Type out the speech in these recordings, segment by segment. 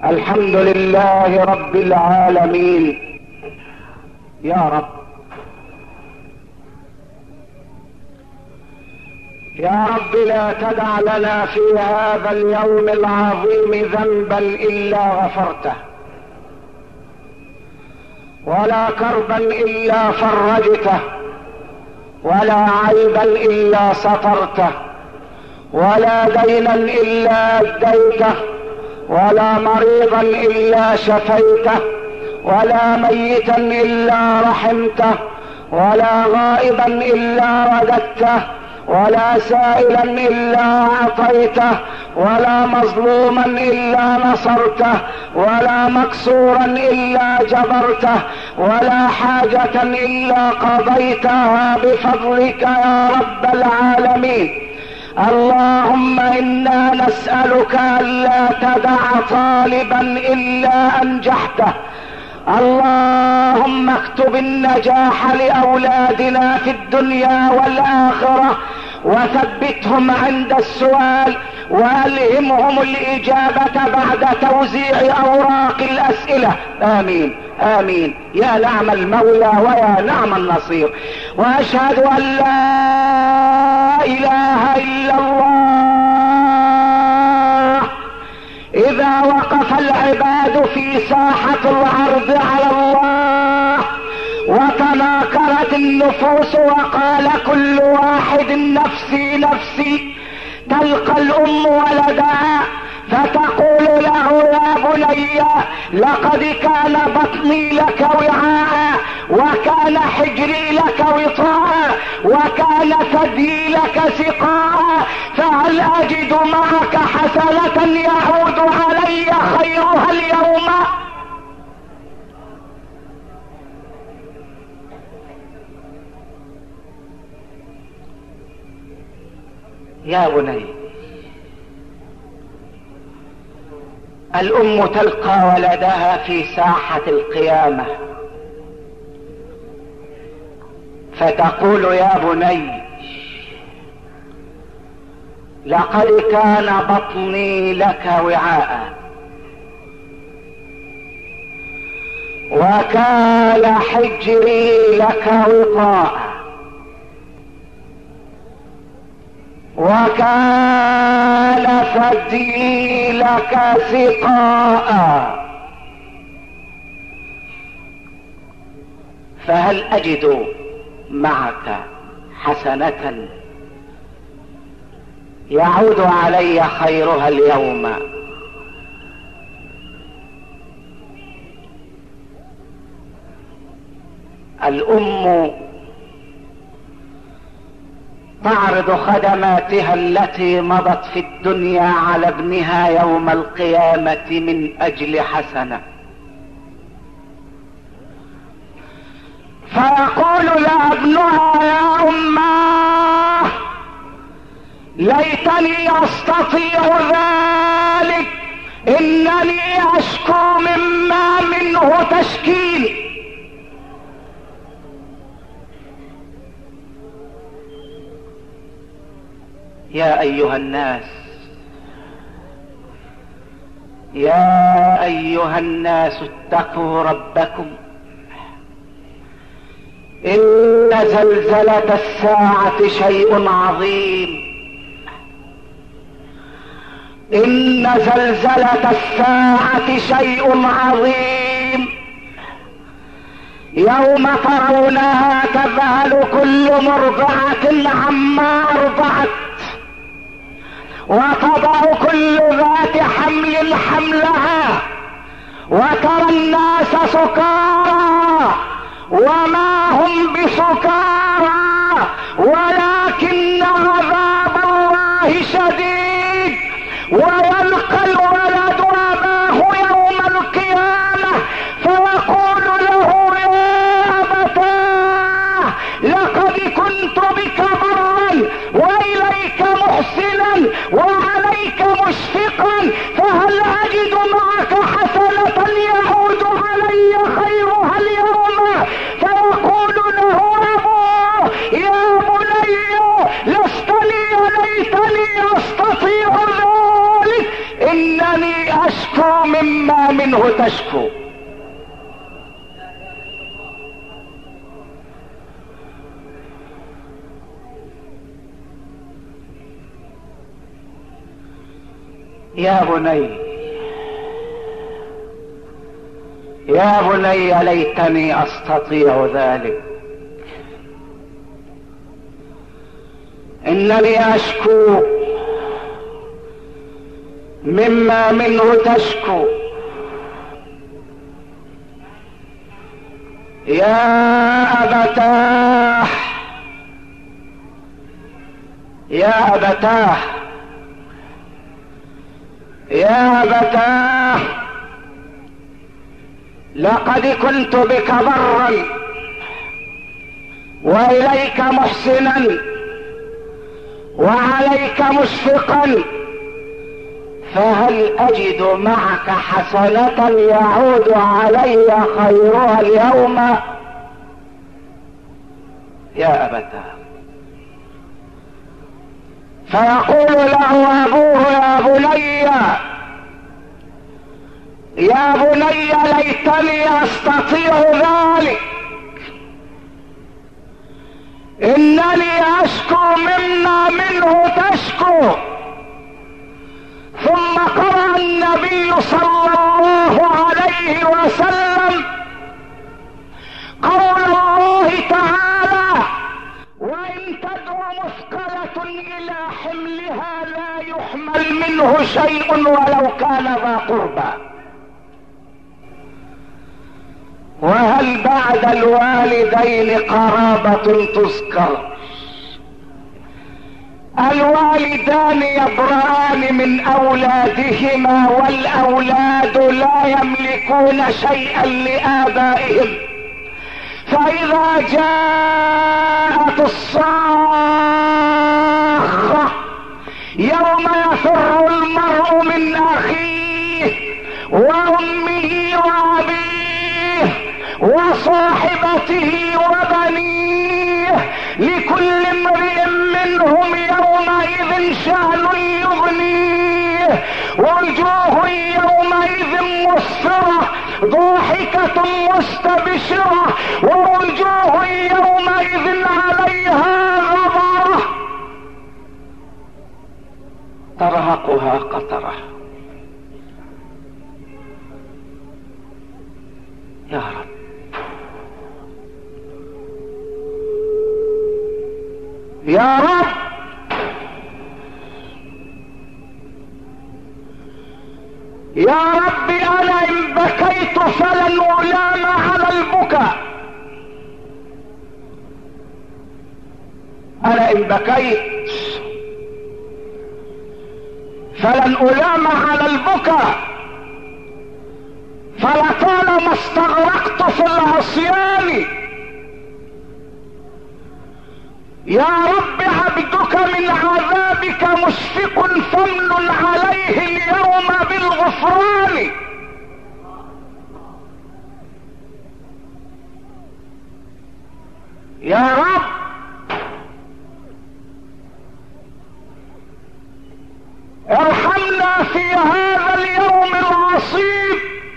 الحمد لله رب العالمين. يا رب يا رب لا تدع لنا في هذا اليوم العظيم ذنبا إلا غفرته، ولا كربا إلا فرجته، ولا عيبا إلا سترته، ولا دينا إلا أديته، ولا مريضا إلا شفيته، ولا ميتا إلا رحمته، ولا غائبا إلا رددته، ولا سائلا إلا أعطيته، ولا مظلوما إلا نصرته، ولا مكسورا إلا جبرته، ولا حاجة إلا قضيتها بفضلك يا رب العالمين. اللهم إنا نسألك ألا تدع طالبا إلا أنجحته. اللهم اكتب النجاح لأولادنا في الدنيا والآخرة، وثبتهم عند السؤال، وألهمهم الإجابة بعد توزيع أوراق الأسئلة. آمين آمين يا نعم المولى ويا نعم النصير. وأشهد أن لا إله إلا الله إذا وقف العباد في ساحة العرض على الله وتناكرت النفوس وقال كل واحد نفسي نفسي، تلقى الأم ولدها فتقول له يا بني لقد كان بطني لك وعاء، وكان حجري لك وطاء، وكان ثدي لك سقاء، فهل أجد معك حسنة يعود علي خيرها اليوم؟ يا بني، الأم تلقى ولدها في ساحة القيامة فتقول يا بني لقد كان بطني لك وعاء، وكان حجري لك وطاء، وكان ثدي لك سقاء، فهل أجد معك حسنة يعود علي خيرها اليوم؟ الأم تعرض خدماتها التي مضت في الدنيا على ابنها يوم القيامة من أجل حسنة، فيقول لها ابنها يا أماه ليتني أستطيع ذلك، إنني أشكو مما منه تشكيل. يا أيها الناس، يا أيها الناس اتقوا ربكم، إن زلزلة الساعة شيء عظيم، إن زلزلة الساعة شيء عظيم، يوم ترونها تذهل كل مرضعة عما أرضعت، وتضع كل ذات حمل حملها، وترى الناس سكارى وما هم بسكارى ولكن عذاب الله شديد. ويلقى الولد أباه يوم القيامة فيقول له يا أبتاه لقد كنت بك برا وإليك محسنا وعليك مشفقا، فهل أجد معك حسنة يعود علي خيرها اليوم؟ فيقول له أبوه يا بني لست لي ليتني أستطيع ذلك، مما منه تشكو. يا بني يا بني ليتني استطيع ذلك. انني اشكو مما منه تشكو. يا أبتاه يا أبتاه يا أبتاه، لقد كنت بك برا وإليك محسنا وعليك مشفقا، فهل أجد معك حسنة يعود علي خيرها اليوم؟ يا أبتاه. فيقول له أبوه يا بني ليتني أستطيع ذلك، إنني أشكو مما منه تشكو. ثم قرأ النبي صلى الله عليه وسلم قول الله تعالى: وإن تدع مثقلة إلى حملها لا يحمل منه شيء ولو كان ذا قربى. وهل بعد الوالدين قرابة تذكر؟ الوالدان يبرأان من أولادهما، والأولاد لا يملكون شيئا لآبائهم. فإذا جاءت الصاخة يوم يفر المرء من أخيه وأمه وأبيه وصاحبته وبنيه، لكل امرئ منهم يومئذ شأن يغنيه، ووجوه يومئذ مسفرة ضاحكة مستبشرة، ووجوه يومئذ عليها غبرة ترهقها قترة. يا رب، يا رب، يا رب، انا ان بكيت فلن الام على البكاء. انا ان بكيت فلن الام على البكاء، فلطالما استغرقت في العصيان. يا رب، عبدك من عذابك مشفق، فامنن عليه اليوم بالغفران. يا رب، ارحمنا في هذا اليوم العصيب.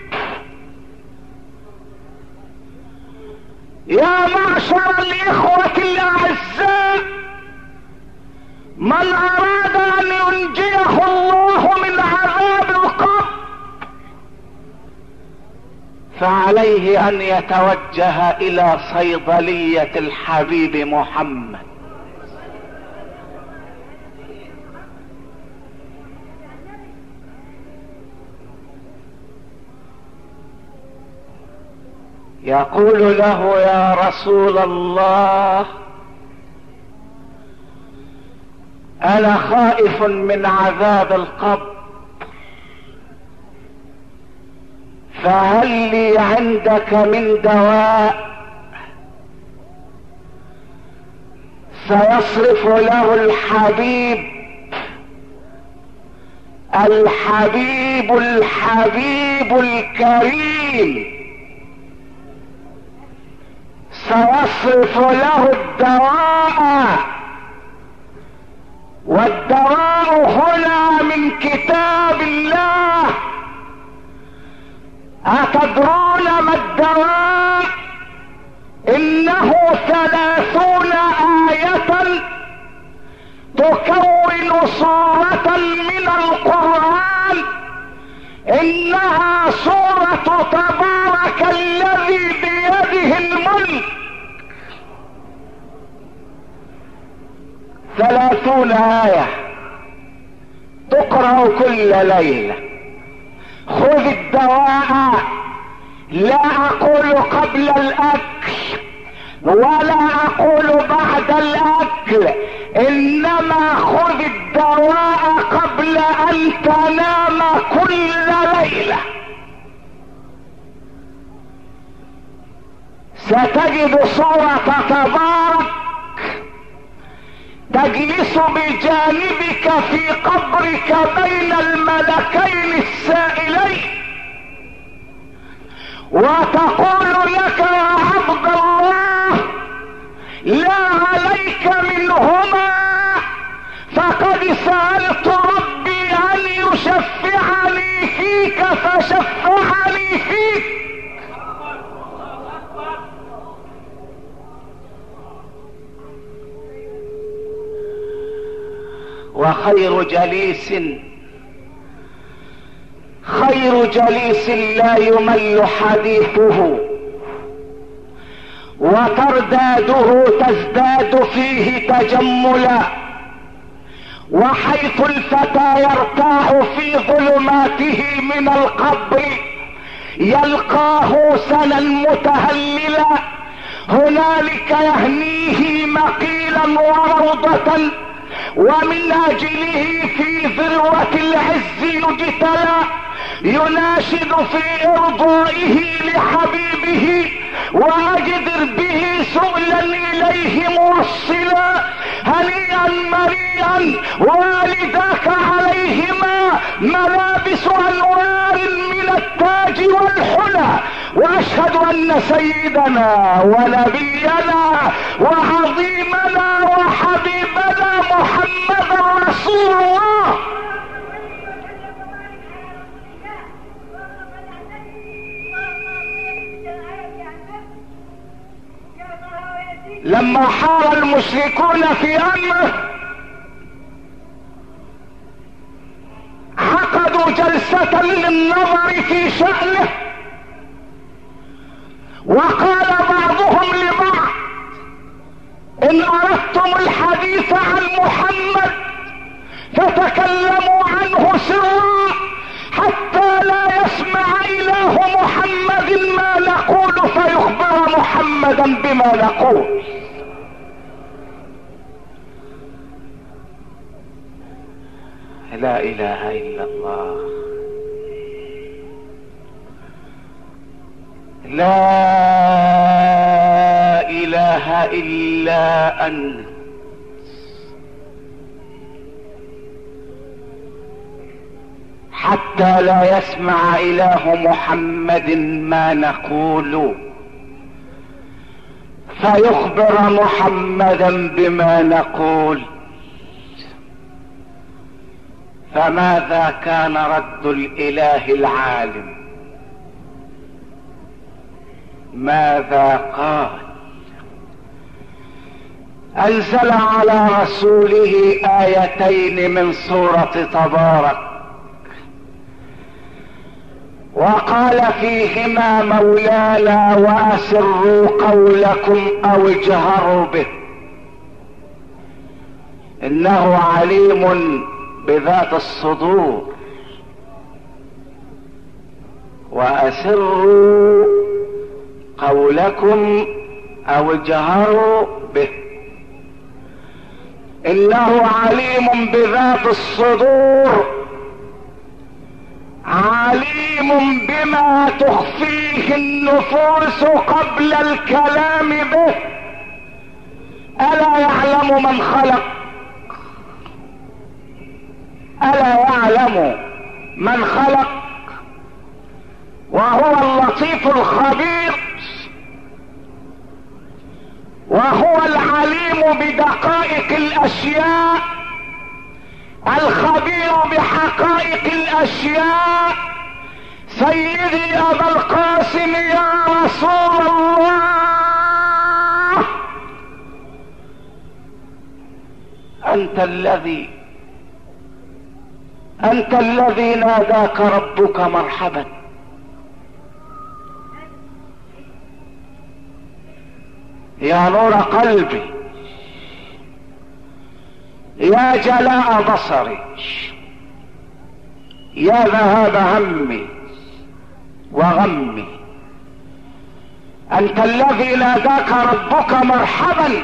يا معشر الإخوة الأعزاء، من أراد أن ينجيه الله من عذاب القبر فعليه أن يتوجه إلى صيدلية الحبيب محمد. يقول له: يا رسول الله، انا خائف من عذاب القبر، فهل لي عندك من دواء سيصرف له الحبيب الحبيب الكريم، سيصرف له الدواء، والدواء هنا من كتاب الله أتدرون ما الدواء؟ إنه 30 آية تكون صورة من القرآن. إنها سورة تبارك الذي بيده الملك. 30 آية تقرأ كل ليلة. خذ الدواء، لا أقول قبل الأكل ولا أقول بعد الأكل، إنما خذ الدواء قبل أن تنام كل ليلة. ستجد صورة تبارك تجلس بجانبك في قبرك بين الملكين السائلين، وتقول لك يا عبد الله لا عليك منهما، فقد سألت ربي أن يشفعني فيك فشفعني فيك. وخير جليس لا يمل حديثه، وترداده تزداد فيه تجملا، وحيث الفتى يرتاح في ظلماته من القبر يلقاه سنا متهللا، هنالك يهنيه مقيلا وروضة، ومن اجله في ذروة العز يجتلى، يناشد في ارضائه لحبيبه، واجدر به سؤلا اليه موصلا. هنيئا مريئا والداك عليهما ملابس انوار من التاج والحلى، واشهد ان سيدنا ونبينا وعظيمنا وحبيبنا محمدا رسول الله. لما حار المشركون في امره عقدوا جلسة للنظر في شأنه، وقال بعضهم لبعض ان اردتم الحديث عن محمد فتكلموا عنه سرا حتى لا يسمع اله محمد ما نقول فيخبر محمدا بما نقول. لا اله الا الله، لا اله الا انت، حتى لا يسمع اله محمد ما نقول فيخبر محمدا بما نقول. فماذا كان رد الاله العالم؟ ماذا قال؟ انزل على رسوله ايتين من سورة تبارك، وقال فيهما مولانا واسروا قولكم او اجهروا به انه عليم بذات الصدور، واسروا قولكم او اجهروا به انه عليم بذات الصدور، عليم بما تخفيه النفوس قبل الكلام به. الا يعلم من خلق؟ الا يعلم من خلق؟ وهو اللطيف الخبير، وهو العليم بدقائق الاشياء، الخبير بحقائق الاشياء. سيدي ابا القاسم يا رسول الله، انت الذي ناداك ربك مرحبا. يا نور قلبي، يا جلاء بصري، يا ذهاب همي وغمي، انت الذي ناداك ربك مرحبا،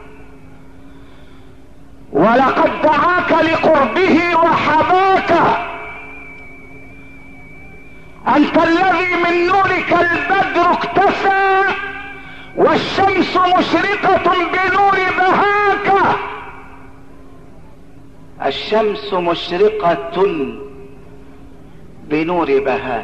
ولقد دعاك لقربه وحباك. انت الذي من نورك البدر اكتسى، والشمس مشرقة بنور بهاك. الشمس مشرقة بنور بهاك.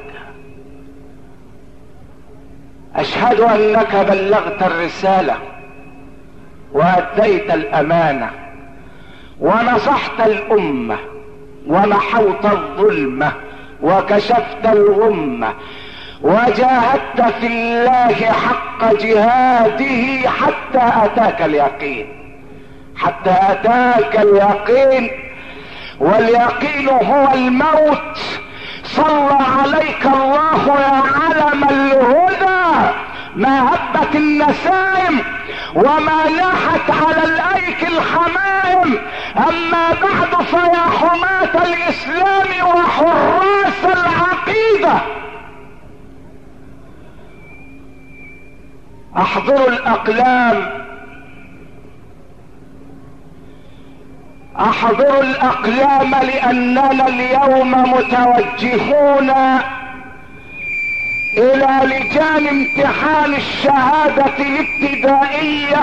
اشهد انك بلغت الرسالة واديت الامانة ونصحت الامة ومحوت الظلمة وكشفت الغمة وجاهدت في الله حق جهاده حتى اتاك اليقين، حتى اتاك اليقين، واليقين هو الموت. صلى عليك الله يا علم الهدى، ما هبت النسائم وما لاحت على الايك الحمائم. اما بعد فيا حماة الاسلام وحراس العقيدة، احضروا الاقلام، احضروا الاقلام، لاننا اليوم متوجهون الى لجان امتحان الشهادة الابتدائية،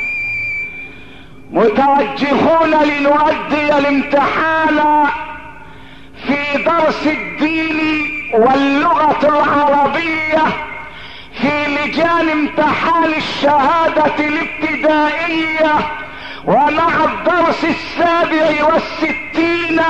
متوجهون لنؤدي الامتحان في درس الدين واللغة العربية في لجان امتحان الشهادة الابتدائية، ومع الدرس 67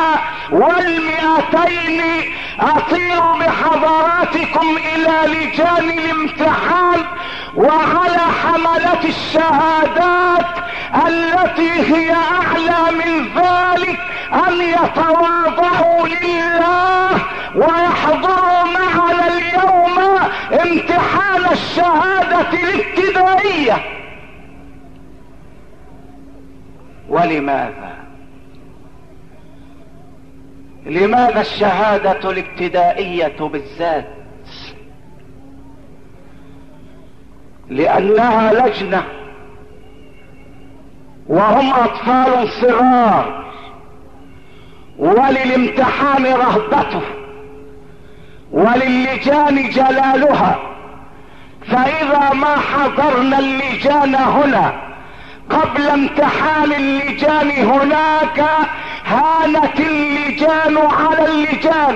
و200 اطير بحضراتكم الى لجان الامتحان، وعلى حملة الشهادات التي هي اعلى من ذلك ان يتواضعوا لله ويحضروا معنا اليوم امتحان الشهادة الابتدائية. ولماذا؟ لماذا الشهادة الابتدائية بالذات؟ لأنها لجنة وهم أطفال صغار، وللامتحان رهبته وللجان جلالها. فإذا ما حضرنا اللجان هنا قبل امتحان اللجان هناك، هانت اللجان على اللجان.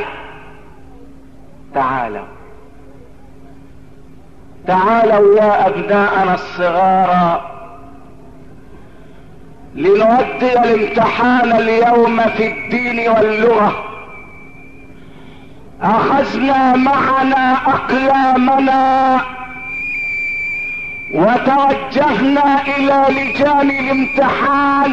تعالوا يا ابناءنا الصغار، لنؤدي الامتحان اليوم في الدين واللغة. اخذنا معنا اقلامنا وتوجهنا الى لجان الامتحان،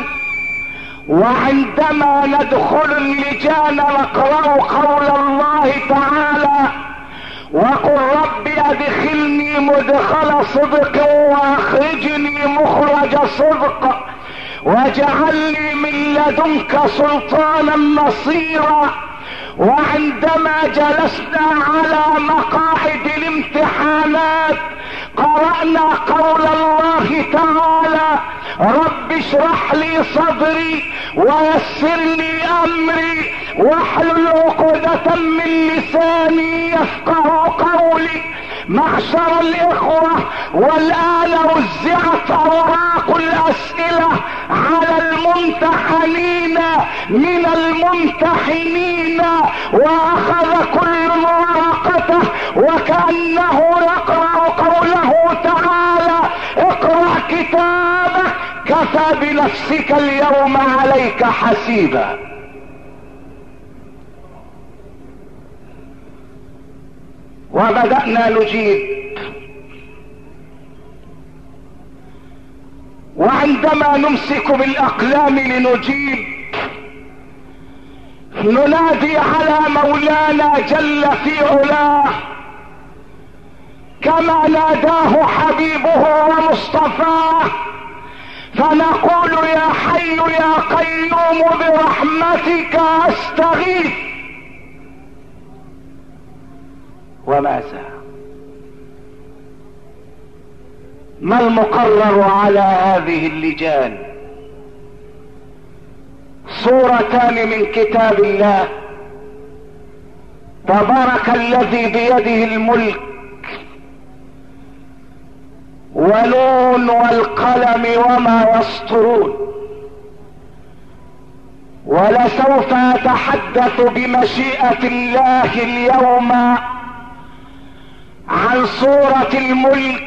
وعندما ندخل اللجان نقرأ قول الله تعالى: وقل رب ادخلني مدخل صدق واخرجني مخرج صدق واجعل لي من لدنك سلطانا نصيرا. وعندما جلسنا على مقاعد الامتحانات قرأنا قول الله تعالى: رب اشرح لي صدري ويسر لي امري واحلل عقدة من لساني يفقه قولي. معشر الاخوة، والان وزعت اوراق الاسئلة على الممتحنين من الممتحنين، واخذ كل ورقته وكأنه يقرأ قوله تعالى: اقرأ كتابك كفى بنفسك اليوم عليك حسيبا. ' وبدأنا نجيب. وعندما نمسك بالأقلام لنجيب ننادي على مولانا جل في علاه كما ناداه حبيبه ومصطفاه، فنقول يا حي يا قيوم برحمتك استغيث. وماذا؟ ما المقرر على هذه اللجان؟ صورتان من كتاب الله: تبارك الذي بيده الملك، ونون والقلم وما يسطرون. ولسوف اتحدث بمشيئة الله اليوم عن سورة الملك،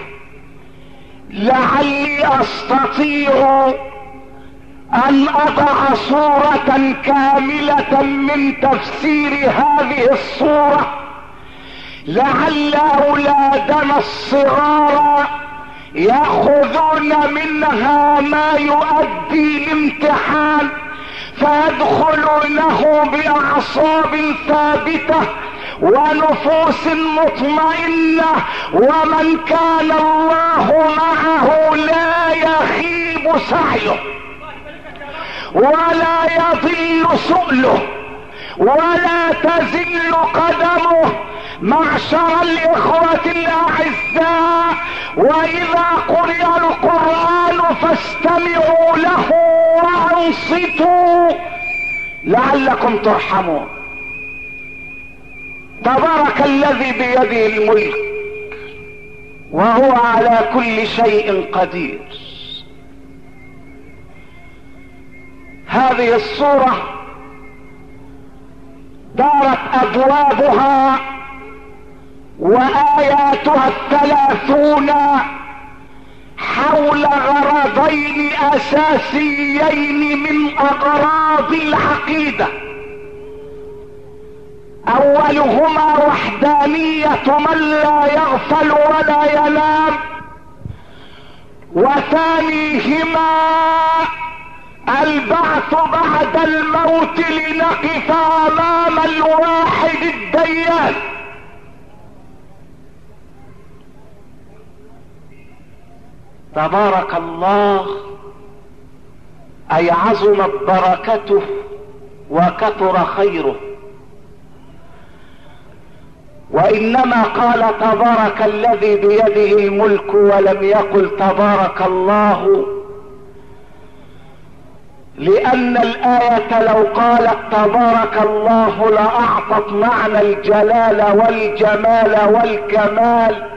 لعلي استطيع ان اضع صورة كاملة من تفسير هذه الصورة، لعل اولادنا الصغار ياخذون منها ما يؤدي الامتحان فيدخلونه باعصاب ثابتة ونفوس مطمئنة، ومن كان الله معه لا يخيب سعيه ولا يضل سؤله ولا تزل قدمه. معشر الإخوة الأعزاء، وإذا قرئ القرآن فاستمعوا له وأنصتوا لعلكم ترحمون. تبارك الذي بيده الملك وهو على كل شيء قدير. هذه الصورة دارت أبوابها وآياتها 30 حول غرضين أساسيين من أغراض العقيدة: أولهما وحدانية من لا يغفل ولا ينام، وثانيهما البعث بعد الموت لنقف أمام الواحد الديان. تبارك الله، أي عظمت بركته وكثر خيره. وإنما قال تبارك الذي بيده الملك ولم يقل تبارك الله، لأن الآية لو قالت تبارك الله لأعطت معنى الجلال والجمال والكمال،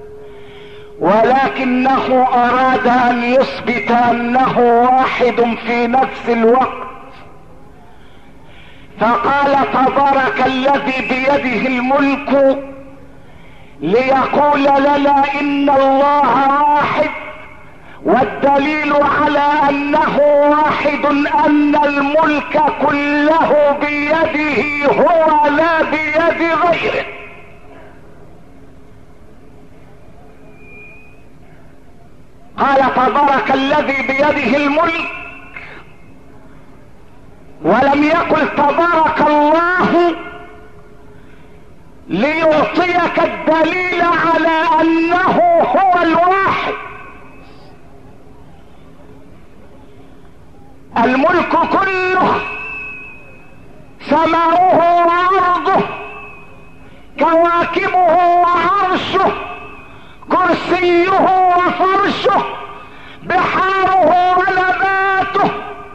ولكنه أراد أن يثبت أنه واحد في نفس الوقت، فقال تبارك الذي بيده الملك ليقول لنا إن الله واحد، والدليل على أنه واحد أن الملك كله بيده هو لا بيد غيره. قال تبارك الذي بيده الملك ولم يقل تبارك الله ليعطيك الدليل على أنه هو الواحد. الملك كله، سماؤه وأرضه، كواكبه وعرشه، كرسيه وفرشه، بحاره ونباته،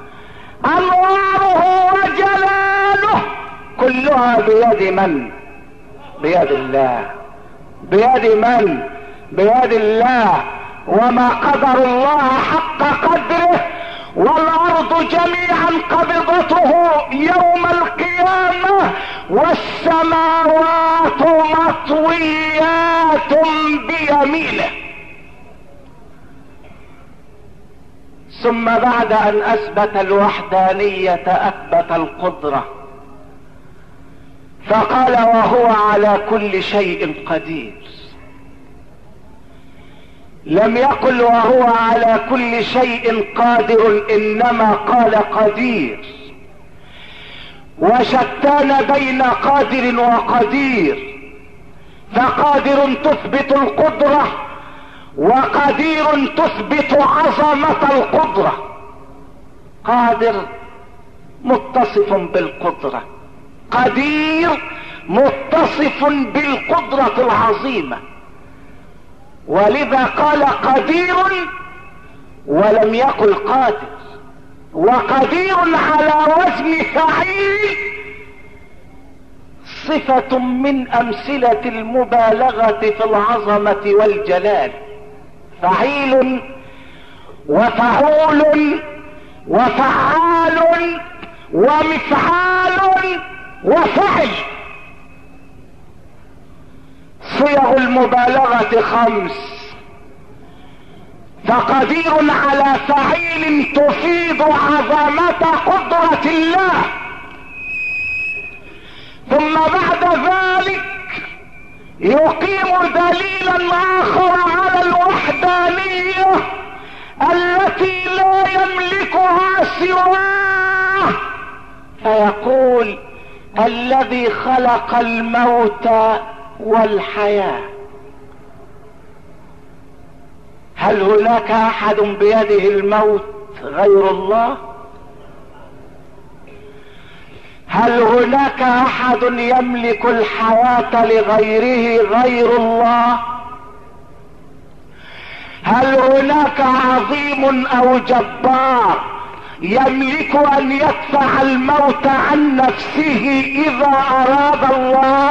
أنواره وجلاله، كلها بيد من؟ بيد الله. بيد من؟ بيد الله. وما قدر الله حق قدره، والأرض جميعا قبضته يوم القيامة، والسماوات مطويات بيمينه. ثم بعد أن أثبت الوحدانية أثبت القدرة، فقال وهو على كل شيء قدير. لم يقل وهو على كل شيء قادر، انما قال قدير. وشتان بين قادر وقدير، فقادر تثبت القدرة، وقدير تثبت عظمة القدرة. قادر متصف بالقدرة، قدير متصف بالقدرة العظيمة. ولذا قال قدير ولم يقل قادر. وقدير على وزن فعيل صفة من امثلة المبالغة في العظمة والجلال. فعيل وفعول وفعال ومفعال وفعل، صيغ المبالغة 5. فقدير على فعيل تفيد عظمة قدرة الله. ثم بعد ذلك يقيم دليلا آخر على الوحدانية التي لا يملكها سواه، فيقول الذي خلق الموت والحياة. هل هناك احد بيده الموت غير الله؟ هل هناك احد يملك الحياة لغيره غير الله؟ هل هناك عظيم او جبار يملك ان يدفع الموت عن نفسه اذا اراد الله؟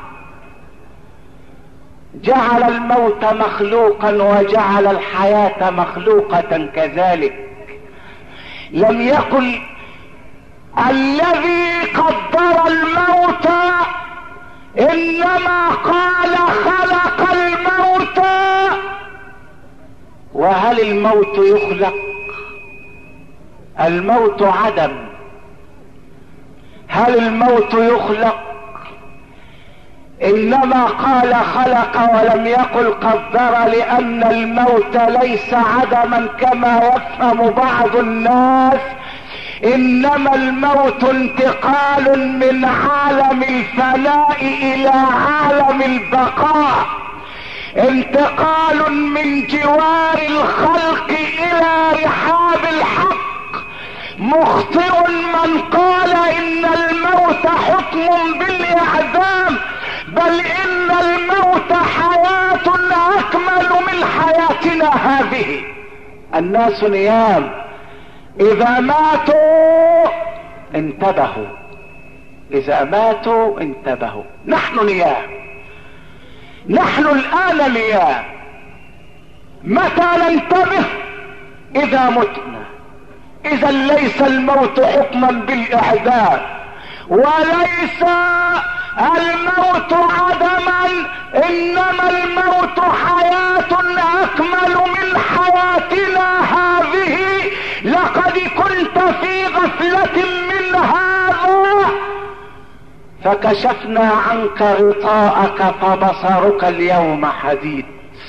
جعل الموت مخلوقا وجعل الحياة مخلوقة كذلك. لم يقل الذي قدر الموت، انما قال خلق الموت. وهل الموت يخلق؟ الموت عدم. هل الموت يخلق؟ انما قال خلق ولم يقل قدر، لان الموت ليس عدما كما يفهم بعض الناس، انما الموت انتقال من عالم الفناء الى عالم البقاء، انتقال من جوار الخلق الى رحاب الحق. مخطئ من قال ان الموت حكم بالاعدام، بل ان الموت حياة اكمل من حياتنا هذه. الناس نيام، اذا ماتوا انتبهوا، اذا ماتوا انتبهوا. نحن نيام، نحن الان نيام. متى ننتبه؟ اذا متنا. اذا ليس الموت حكما بالاعدام، وليس الموت عدما، انما الموت حياة اكمل من حياتنا هذه. لقد كنت في غفلة من هذا فكشفنا عنك غطاءك فبصرك اليوم حديد.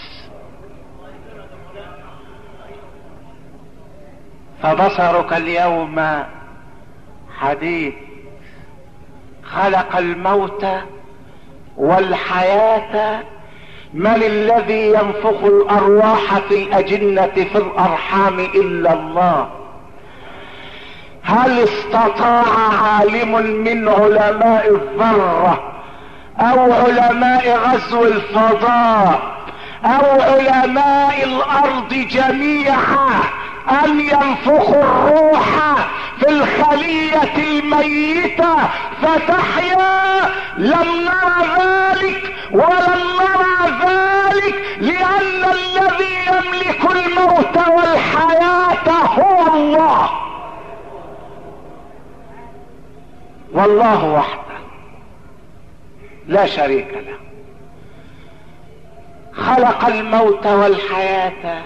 فبصرك اليوم حديد. خلق الموت والحياة. من الذي ينفخ الارواح في الاجنة في الارحام الا الله؟ هل استطاع عالم من علماء الذرة او علماء غزو الفضاء او علماء الارض جميعا ان ينفخوا الروح في الخلية الميتة فتحيا؟ لم نرى ذلك ولم نرى ذلك، لان الذي يملك الموت والحياة هو الله، والله وحده لا شريك له. خلق الموت والحياة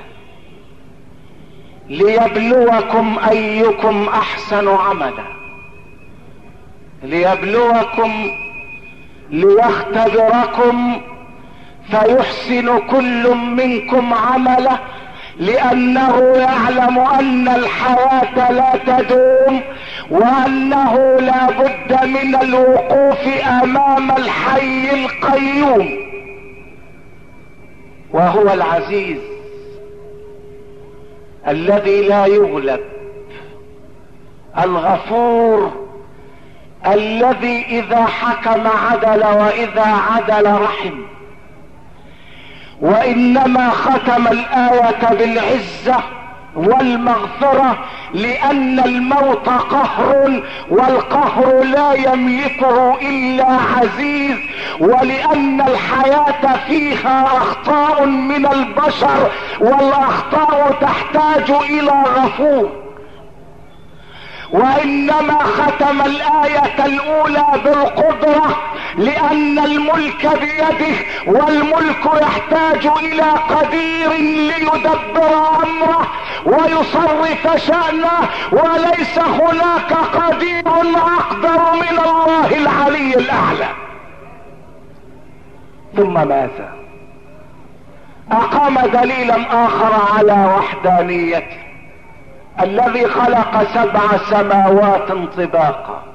ليبلوكم ايكم احسن عملا، ليبلوكم ليختبركم فيحسن كل منكم عمله، لانه يعلم ان الحياة لا تدوم، وانه لا بد من الوقوف امام الحي القيوم، وهو العزيز الذي لا يغلب، الغفور الذي اذا حكم عدل واذا عدل رحم. وانما ختم الاية بالعزة والمغفرة لان الموت قهر، والقهر لا يملكه الا عزيز، ولان الحياة فيها اخطاء من البشر، والاخطاء تحتاج الى غفور. وانما ختم الاية الاولى بالقدرة لان الملك بيده، والملك يحتاج الى قدير ليدبر امره ويصرف شأنه، وليس هناك قدير اقدر من الله العلي الاعلى. ثم ماذا؟ اقام دليلا اخر على وحدانيته، الذي خلق 7 سماوات طباقا،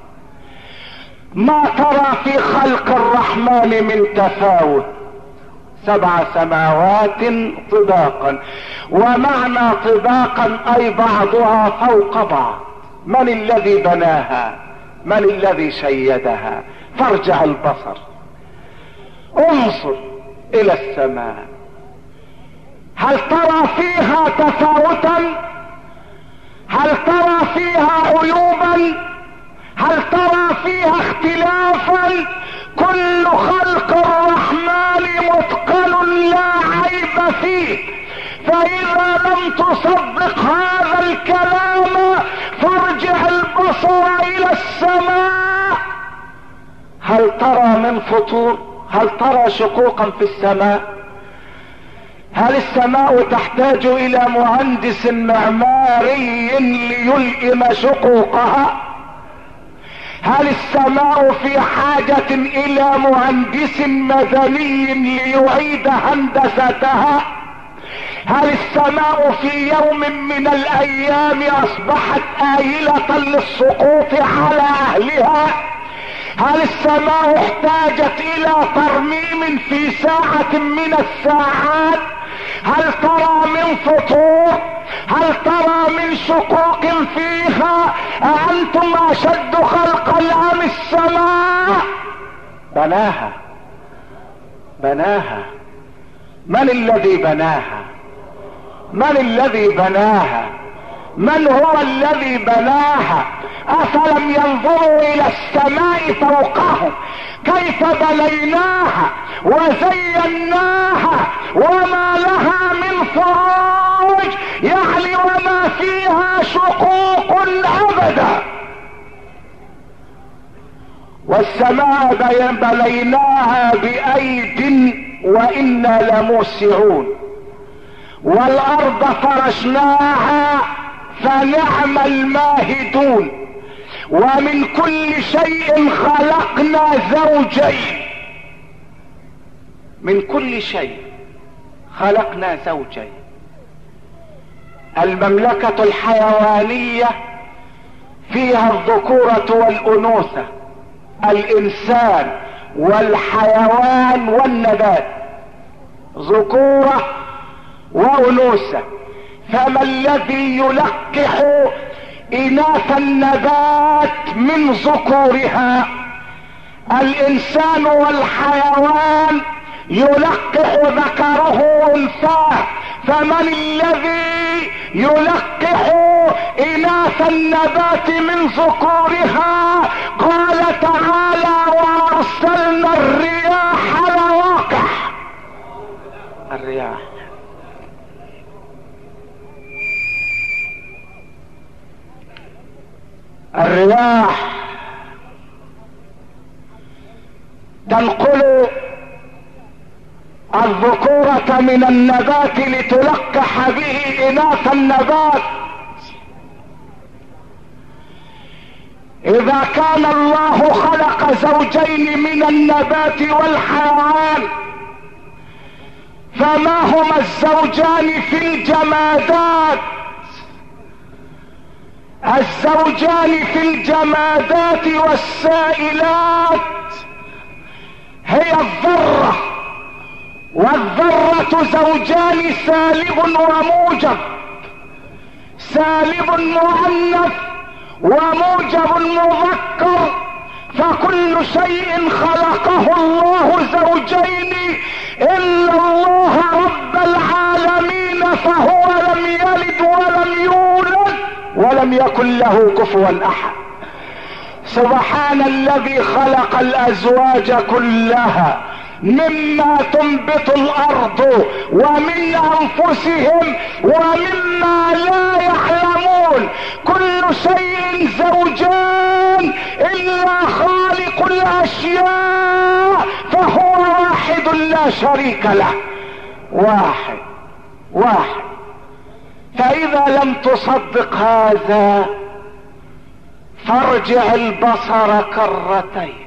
ما ترى في خلق الرحمن من تفاوت. 7 سماوات طباقا، ومعنى طباقا اي بعضها فوق بعض. من الذي بناها؟ من الذي شيدها؟ فارجع البصر، انظر الى السماء، هل ترى فيها تفاوتا؟ هل ترى فيها عيوبا؟ هل ترى فيها اختلافا؟ كل خلق الرحمن متقن لا عيب فيه. فاذا لم تصدق هذا الكلام فارجع البصر الى السماء، هل ترى من فطور؟ هل ترى شقوقا في السماء؟ هل السماء تحتاج الى مهندس معماري ليلئم شقوقها؟ هل السماء في حاجة الى مهندس مدني ليعيد هندستها؟ هل السماء في يوم من الايام اصبحت آيلة للسقوط على اهلها؟ هل السماء احتاجت الى ترميم في ساعة من الساعات؟ هل ترى من فطور؟ هل ترى من شقوق فيها؟ أأنتم أشد خلقا أم السماء؟ بناها، بناها. من الذي بناها؟ من الذي بناها؟ من هو الذي بناها؟ أفلم ينظروا إلى السماء فوقهم كيف بنيناها وزيناها وما لها من فروج، يعني وما فيها شقوق أبدا. والسماء بنيناها بأيد وإنا لموسعون، والأرض فرشناها فنعم الماهدون، ومن كل شيء خلقنا زوجين. من كل شيء خلقنا زوجين. المملكة الحيوانية فيها الذكورة والأنوثة، الإنسان والحيوان والنبات، ذكورة وأنوثة. فما الذي يلقح إناث النبات من ذكورها؟ الإنسان والحيوان يلقح ذكره أنثاه. فمن الذي يلقح إناث النبات من ذكورها؟ قال تعالى: وأرسلنا الرياح لواقح. الرياح تنقل الذكورة من النبات لتلقح به إناث النبات. اذا كان الله خلق زوجين من النبات والحيوان، فما هما الزوجان في الجمادات؟ الزوجان في الجمادات والسائلات هي الذرة، والذرة زوجان سالب وموجب، سالب مؤنث وموجب مذكر، فكل شيء خلقه الله زوجين الا الله رب العالمين، فهو لم يلد ولم يولد ولم يكن له كفوا احد. سبحان الذي خلق الازواج كلها مما تنبت الارض ومن انفسهم ومما لا يعلمون، كل شيء زوجان الا خالق الاشياء فهو واحد لا شريك له، واحد. فاذا لم تصدق هذا فارجع البصر كرتين.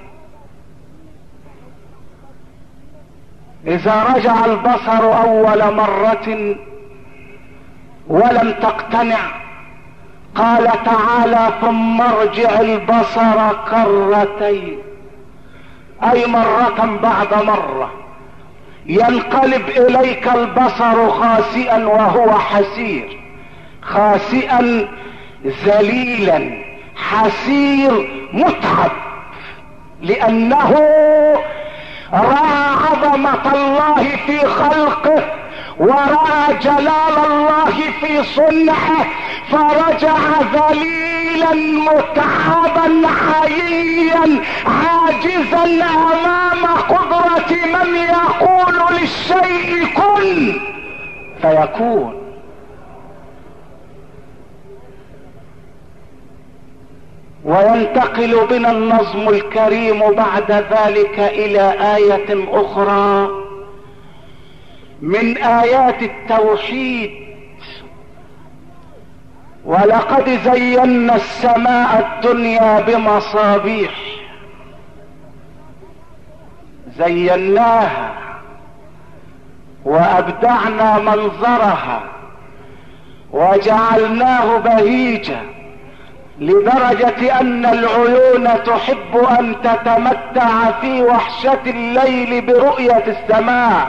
اذا رجع البصر اول مرة ولم تقتنع، قال تعالى ثم ارجع البصر كرتين، اي مرة بعد مرة، ينقلب اليك البصر خاسئا وهو حسير، خاسئا ذليلا حسير متعب، لانه رأى عظمة الله في خلقه ورأى جلال الله في صنعه، فرجع ذليلا متعبا حييا عاجزا امام قدرة من يقول للشيء كن فيكون. وينتقل بنا النظم الكريم بعد ذلك الى آية اخرى من آيات التوحيد: ولقد زينا السماء الدنيا بمصابيح. زيناها وابدعنا منظرها وجعلناه بهيجا، لدرجة ان العيون تحب ان تتمتع في وحشة الليل برؤية السماء.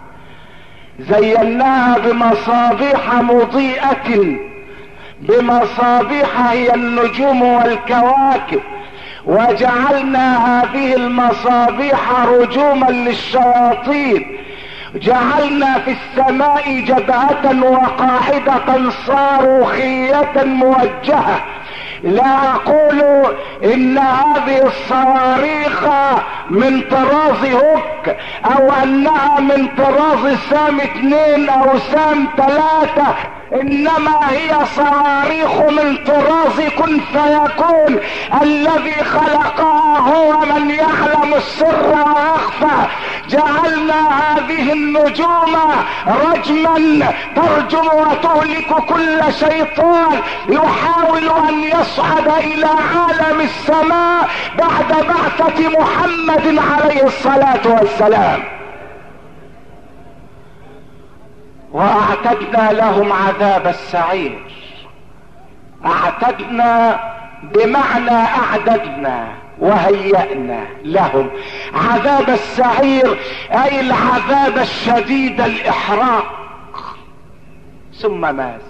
زيناها بمصابيح مضيئة، بمصابيح هي النجوم والكواكب، وجعلنا هذه المصابيح رجوما للشياطين. جعلنا في السماء جبهة وقاعدة صاروخية موجهة. لا اقول ان هذه الصواريخ من طراز هوك او انها من طراز سام 2 او سام 3، انما هي صواريخ من طراز كن فيكون. الذي خلقها هو من يعلم السر واخفى. جعلنا هذه النجوم رجما ترجم وتهلك كل شيطان يحاول ان يصعد الى عالم السماء بعد بعثة محمد عليه الصلاة والسلام. واعتدنا لهم عذاب السعير. اعتدنا بمعنى اعددنا وهيأنا لهم عذاب السعير، اي العذاب الشديد الاحراق. ثم ماذا؟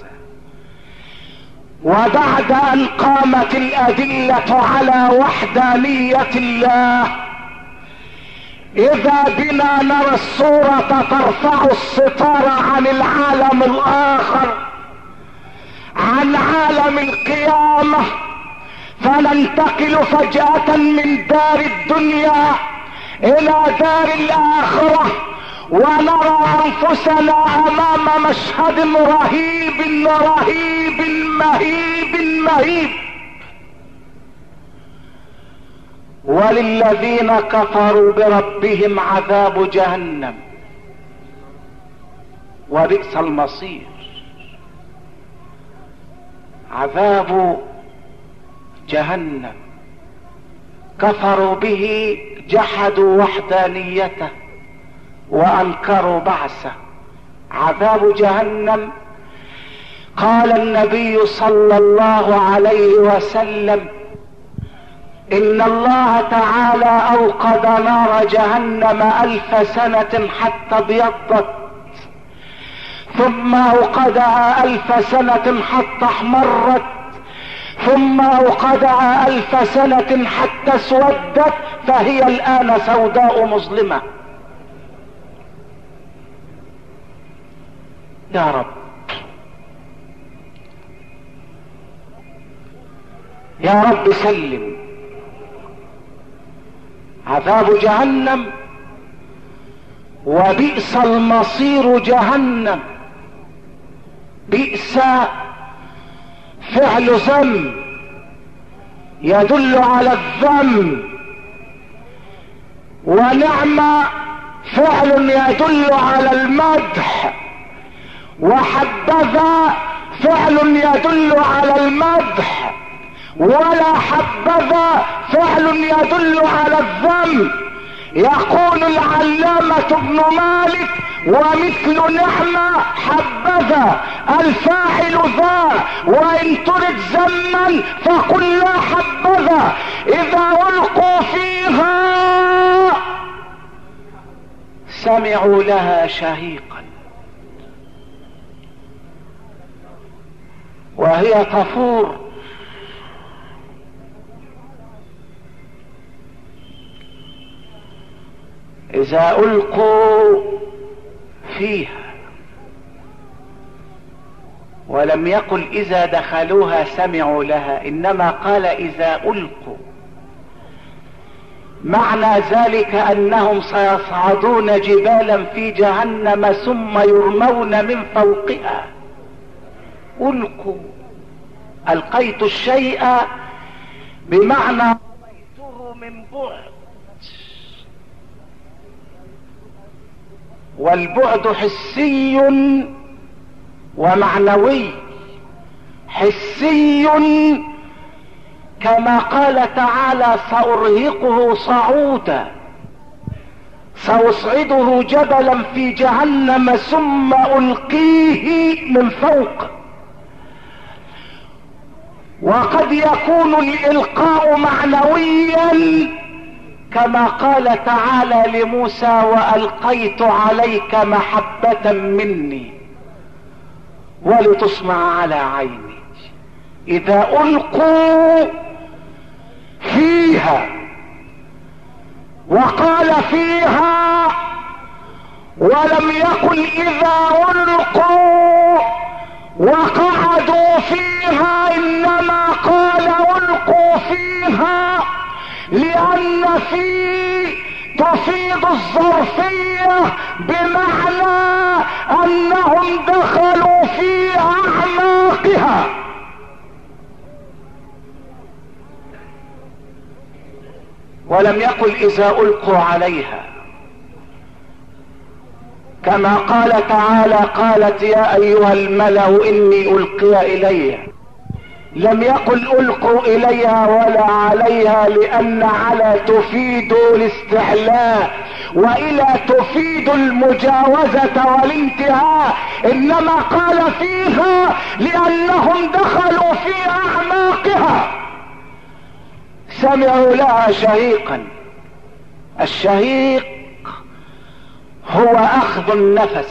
وبعد ان قامت الادلة على وحدانية الله، اذا بنا نرى الصورة ترفع الستار عن العالم الاخر، عن عالم القيامة، فننتقل فجأة من دار الدنيا الى دار الاخرة، ونرى انفسنا امام مشهد رهيب رهيب مهيب مهيب. وللذين كفروا بربهم عذاب جهنم وبئس المصير. عذاب جهنم كفروا به، جحدوا وحدانيته وانكروا بعثه. عذاب جهنم، قال النبي صلى الله عليه وسلم: ان الله تعالى اوقد نار جهنم 1000 سنة حتى ابيضت، ثم اوقدها 1000 سنة حتى احمرت، ثم اوقدها 1000 سنة حتى اسودت، فهي الان سوداء مظلمة. يا رب، يا رب سلم. عذاب جهنم، وبئس المصير جهنم. بئس فعل ذم يدل على الذم، ونعم فعل يدل على المدح، وحبذا فعل يدل على المدح، ولا حبذا فعل يدل على الذم. يقول العلامة ابن مالك: ومثل نعمة حبذا الفاعل ذا، وإن ترد ذما فقل لا حبذا. إذا ألقوا فيها سمعوا لها شهيقا وهي تفور. إذا ألقوا فيها، ولم يقل إذا دخلوها سمعوا لها، إنما قال إذا ألقوا. معنى ذلك أنهم سيصعدون جبالا في جهنم ثم يرمون من فوقها. ألقوا، ألقيت الشيء بمعنى رميته من بعد، والبعد حسي ومعنوي. حسي كما قال تعالى: سأرهقه صعودا، سأصعده جبلا في جهنم ثم ألقيه من فوق. وقد يكون الإلقاء معنويا كما قال تعالى لموسى: وألقيت عليك محبة مني ولتصنع على عيني. إذا ألقوا فيها، وقال فيها ولم يقل إذا ألقوا وقعدوا فيها، إنما قال ألقوا فيها، لأن في تفيد الظرفية بمعنى أنهم دخلوا في أعماقها. ولم يقل إذا ألقوا عليها، كما قال تعالى: قالت يا أيها الملأ إني ألقي إلي. لم يقل ألقوا إليها ولا عليها، لأن على تفيد الاستعلاء، وإلى تفيد المجاوزة والانتهاء، إنما قال فيها لأنهم دخلوا في أعماقها. سمعوا لها شهيقا. الشهيق هو أخذ النفس،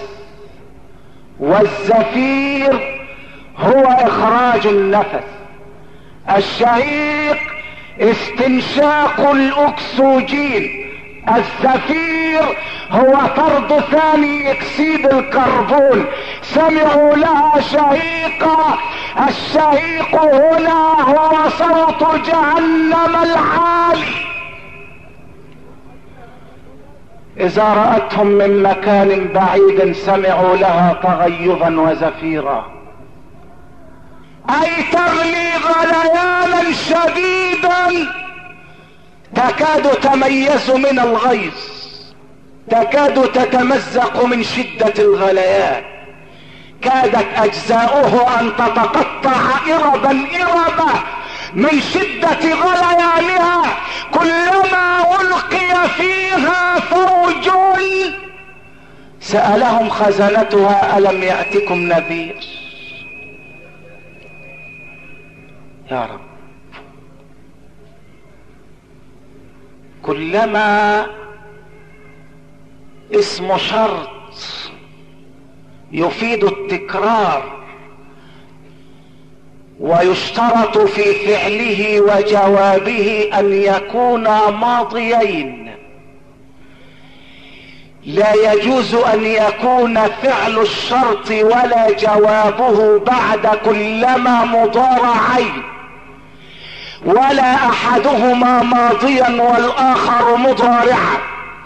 والزفير هو إخراج النفس. الشهيق استنشاق الأكسجين، الزفير هو طرد ثاني اكسيد الكربون. سمعوا لها شهيقا. الشهيق هنا هو صوت جهنم العالي. إذا رأتهم من مكان بعيد سمعوا لها تغيظا وزفيرا، أي تغلي غليانا شديدا تكاد تميز من الغيظ، تكاد تتمزق من شدة الغليان، كادت أجزاؤه أن تتقطع إربا إربا. من شدة غليانها كلما ألقي فيها فوج سألهم خزنتها ألم يأتكم نذير. يا رب، كلما اسم شرط يفيد التكرار ويشترط في فعله وجوابه ان يكونا ماضيين، لا يجوز ان يكون فعل الشرط ولا جوابه بعد كلما مضارعين، ولا احدهما ماضيا والاخر مضارعا.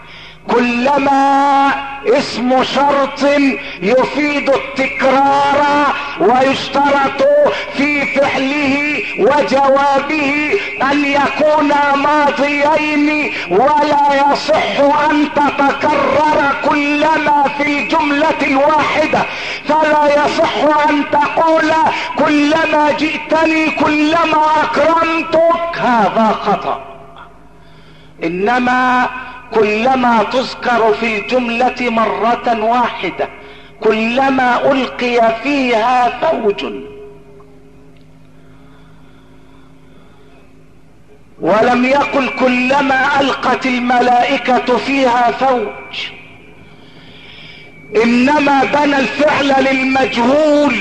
كلما اسم شرط يفيد التكرار ويشترط في فعله وجوابه ان يكونا ماضيين، ولا يصح ان تتكرر كلما في الجملة الواحدة. فلا يصح ان تقول كلما جئتني كلما اكرمتك، هذا خطأ. انما كلما تذكر في الجملة مرة واحدة، كلما ألقي فيها فوج. ولم يقل كلما ألقت الملائكة فيها فوج، إنما بنى الفعل للمجهول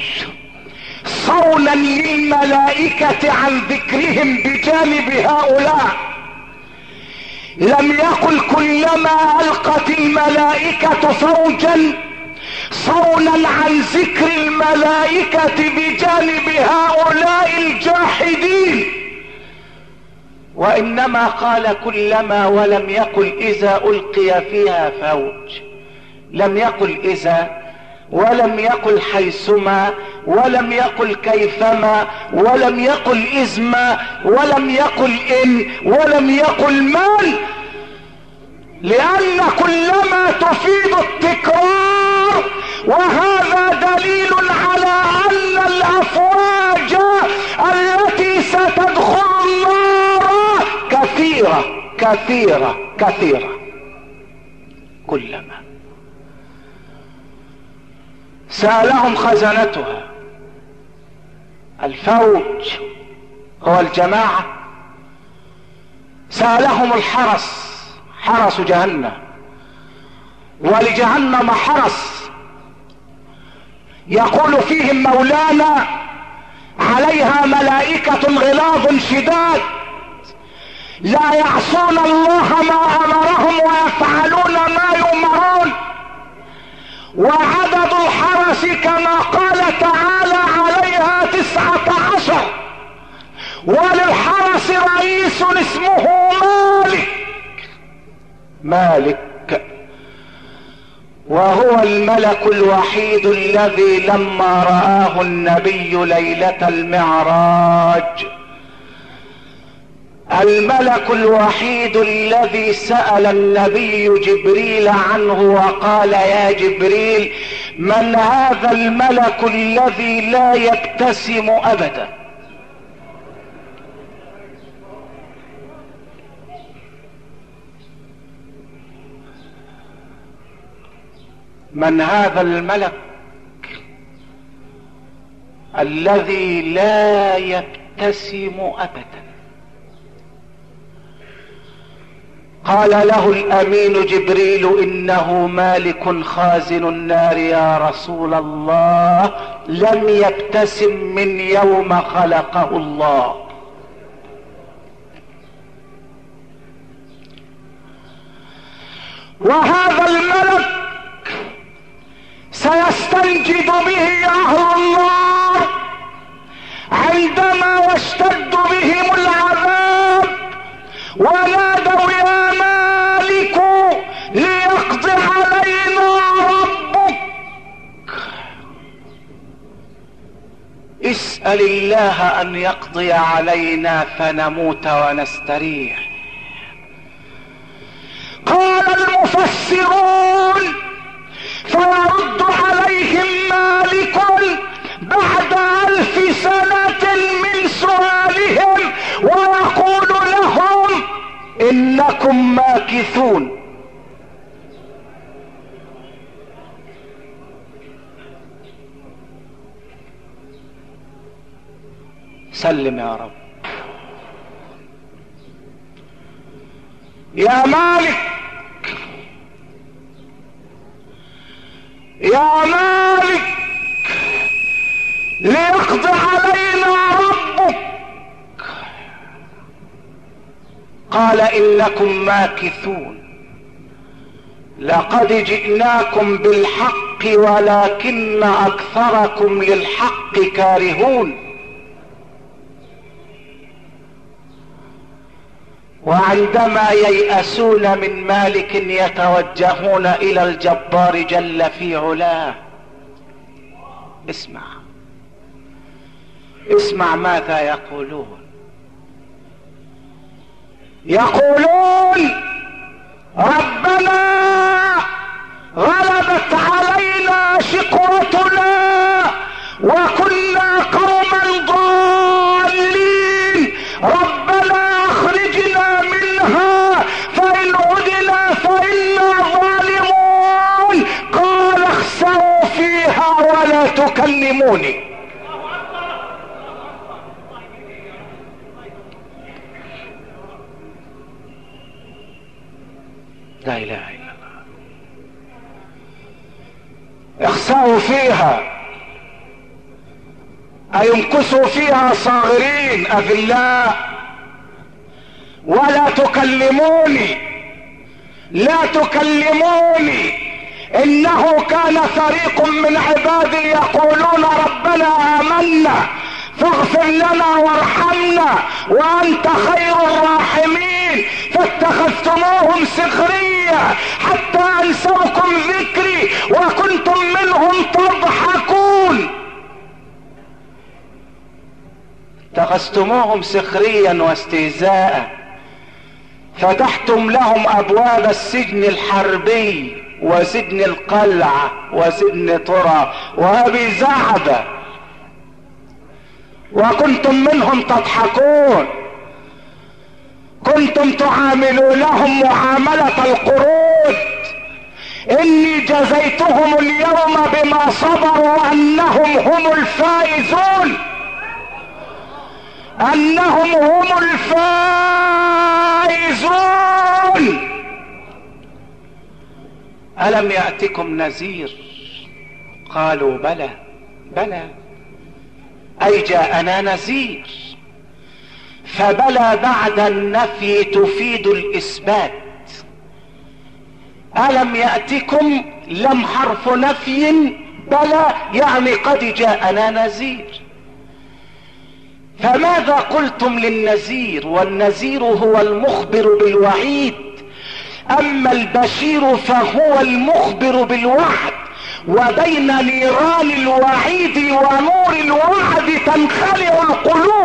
صونا للملائكة عن ذكرهم بجانب هؤلاء. لم يقل كلما ألقت الملائكة فوجا صونا عن ذكر الملائكة بجانب هؤلاء الجاحدين، وإنما قال كلما، ولم يقل إذا ألقي فيها فوج. لم يقل إذا، ولم يقل حيثما، ولم يقل كيفما، ولم يقل إذما، ولم يقل إن، ولم يقل من، لأن كلما تفيد التكرار، وهذا دليل على أن الأفواج التي ستدخل النار كثيرة كثيرة كثيرة. كلما سألهم خزنتها، الفوج هو الجماعة، سألهم الحرس، حرس جهنم، ولجهنم حرس يقول فيهم مولانا عليها ملائكة غلاظ شداد لا يعصون الله ما أمرهم ويفعلون ما يؤمرون. وعدد الحرس كما قال تعالى عليها 19، وللحرس رئيس اسمه مالك، وهو الملك الوحيد الذي لما رآه النبي ليلة المعراج، الملك الوحيد الذي سأل النبي جبريل عنه وقال يا جبريل من هذا الملك الذي لا يبتسم أبدا؟ من هذا الملك الذي لا يبتسم أبدا؟ قال له الأمين جبريل إنه مالك خازن النار يا رسول الله، لم يبتسم من يوم خلقه الله. وهذا الملك سيستنجد به أهل النار عندما يشتد بهم العذاب، ونادوا يا مالك ليقضي علينا ربك. اسأل الله أن يقضي علينا فنموت ونستريح. قال المفسرون فيرد عليهم مالك بعد 1000 سنة من سؤالهم انكم ماكثون. سلم يا رب. يا مالك يا مالك ليقضي علينا ربك. قال انكم ماكثون. لقد جئناكم بالحق ولكن اكثركم للحق كارهون. وعندما ييأسون من مالك يتوجهون الى الجبار جل في علاه. اسمع ماذا يقولون. يقولون ربنا غلبت علينا شقوتنا وكنا قوما ضالين، ربنا اخرجنا منها فإن عدنا فإنا ظالمون. قال اخسئوا فيها ولا تكلموني. لا اله الا الله. اخسئوا فيها اي امكثوا فيها صاغرين اذلاء. ولا تكلموني، لا تكلموني. انه كان فريق من عبادي يقولون ربنا آمنا فاغفر لنا وارحمنا وانت خير الراحمين فاتخذتموهم سخريا حتى انسوكم ذكري وكنتم منهم تضحكون. اتخذتموهم سخريا واستهزاء، فتحتم لهم ابواب السجن الحربي وسجن القلعة وسجن طرى وابي زعبة وكنتم منهم تضحكون. كنتم تعاملونهم معاملة القرود. اني جزيتهم اليوم بما صبروا انهم هم الفائزون، انهم هم الفائزون. الم يأتكم نذير؟ قالوا بلى بلى، اي جاءنا نذير. فبلى بعد النفي تفيد الاثبات. الم يأتكم لم حرف نفي، بلى يعني قد جاءنا نذير. فماذا قلتم للنذير؟ والنذير هو المخبر بالوعيد، اما البشير فهو المخبر بالوعد. وبين نيران الوعيد ونور الوعد تنخلع القلوب.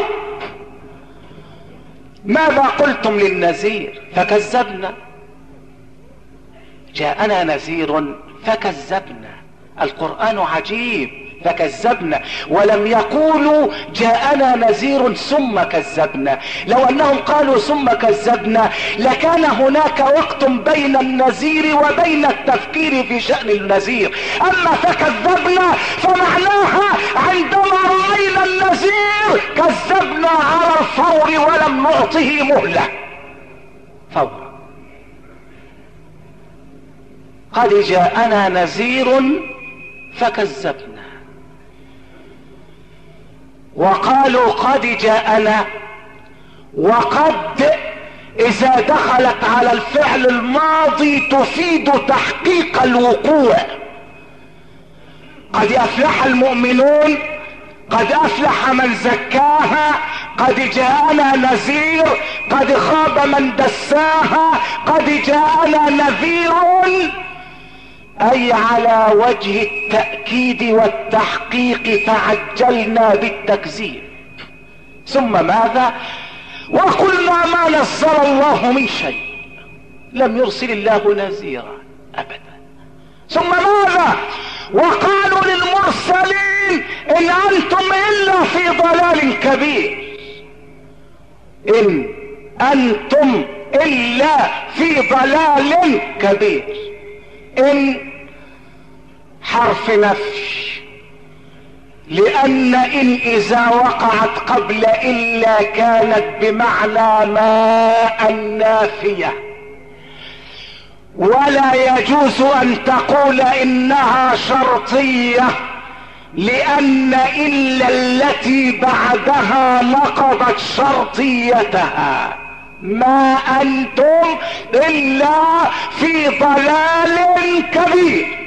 ماذا قلتم للنذير؟ فكذبنا. جاءنا نذير فكذبنا. القرآن عجيب. فكذبنا، ولم يقولوا جاءنا نذير ثم كذبنا. لو انهم قالوا ثم كذبنا لكان هناك وقت بين النذير وبين التفكير في شأن النذير. اما فكذبنا فمعناها عندما رأينا النذير كذبنا على الفور ولم نعطه مهلة. فور. قد جاءنا نذير فكذبنا. وقالوا قد جاءنا، وقد اذا دخلت على الفعل الماضي تفيد تحقيق الوقوع. قد افلح المؤمنون، قد افلح من زكاها، قد جاءنا نذير، قد خاب من دساها، قد جاءنا نذير، اي على وجه التأكيد والتحقيق فعجلنا بالتكذيب. ثم ماذا؟ وقلنا ما نزل الله من شيء، لم يرسل الله نذيرا ابدا. ثم ماذا؟ وقالوا للمرسلين ان انتم الا في ضلال كبير، ان انتم الا في ضلال كبير. ان حرف نفي، لان ان اذا وقعت قبل الا كانت بمعنى ما النافية، ولا يجوز ان تقول انها شرطية، لان الا التي بعدها نقضت شرطيتها. ما انتم الا في ضلال كبير.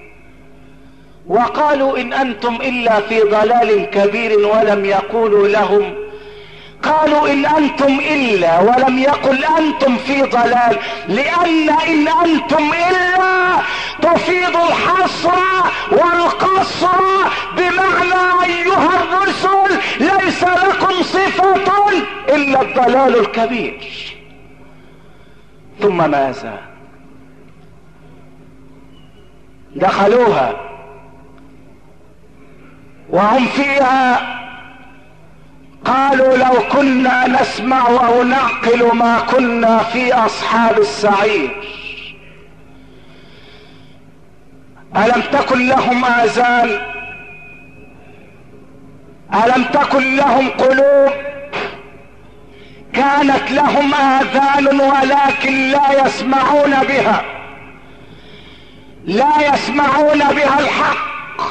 وقالوا ان انتم الا في ضلال كبير ولم يقولوا لهم، قالوا ان انتم الا ولم يقل انتم في ضلال، لان ان انتم الا تفيد الحصر والقصر، بمعنى ايها الرسل ليس لكم صفة الا الضلال الكبير. ثم ماذا؟ دخلوها وهم فيها قالوا لو كنا نسمع او نعقل ما كنا في اصحاب السعير. الم تكن لهم اذان؟ الم تكن لهم قلوب؟ كانت لهم اذان ولكن لا يسمعون بها، لا يسمعون بها الحق.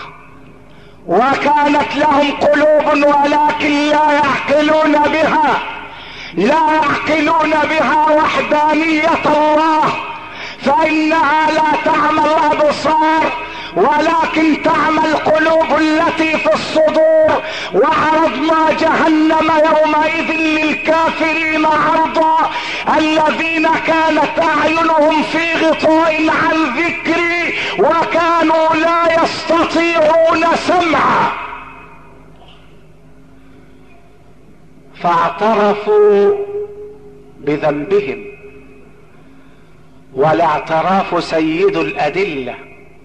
وكانت لهم قلوب ولكن لا يعقلون بها، لا يعقلون بها وحدانية الله، فإنها لا تعمى الأبصار ولكن تعمى القلوب التي في الصدور. وعرضنا جهنم يومئذ للكافرين عرضا، الذين كانت أعينهم في غطاء عن ذكري وكانوا لا يستطيعون سمعا. فاعترفوا بذنبهم، والاعتراف سيد الأدلة.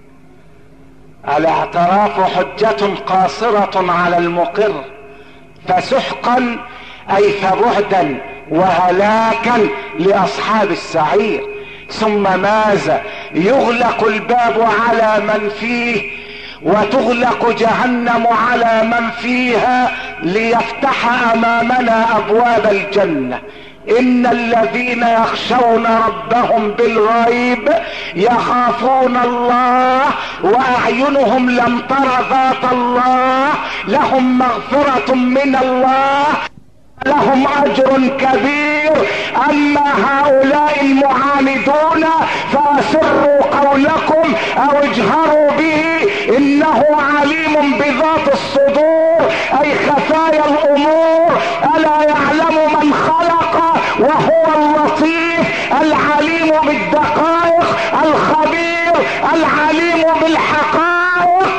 الاعتراف حجة قاصرة على المقر، فسحقا اي فبعدا وهلاكا لاصحاب السعير. ثم ماذا؟ يغلق الباب على من فيه، وتغلق جهنم على من فيها، ليفتح امامنا ابواب الجنة. ان الذين يخشون ربهم بالغيب يخافون الله واعينهم لم تر ذات الله، لهم مغفرة من الله، لهم اجر كبير. اما هؤلاء المعاندون فاسروا قولكم او اجهروا به انه عليم بذات الصدور، اي خفايا الامور. الا يعلم من خلق وهو اللطيف العليم بالدقائق، الخبير العليم بالحقائق.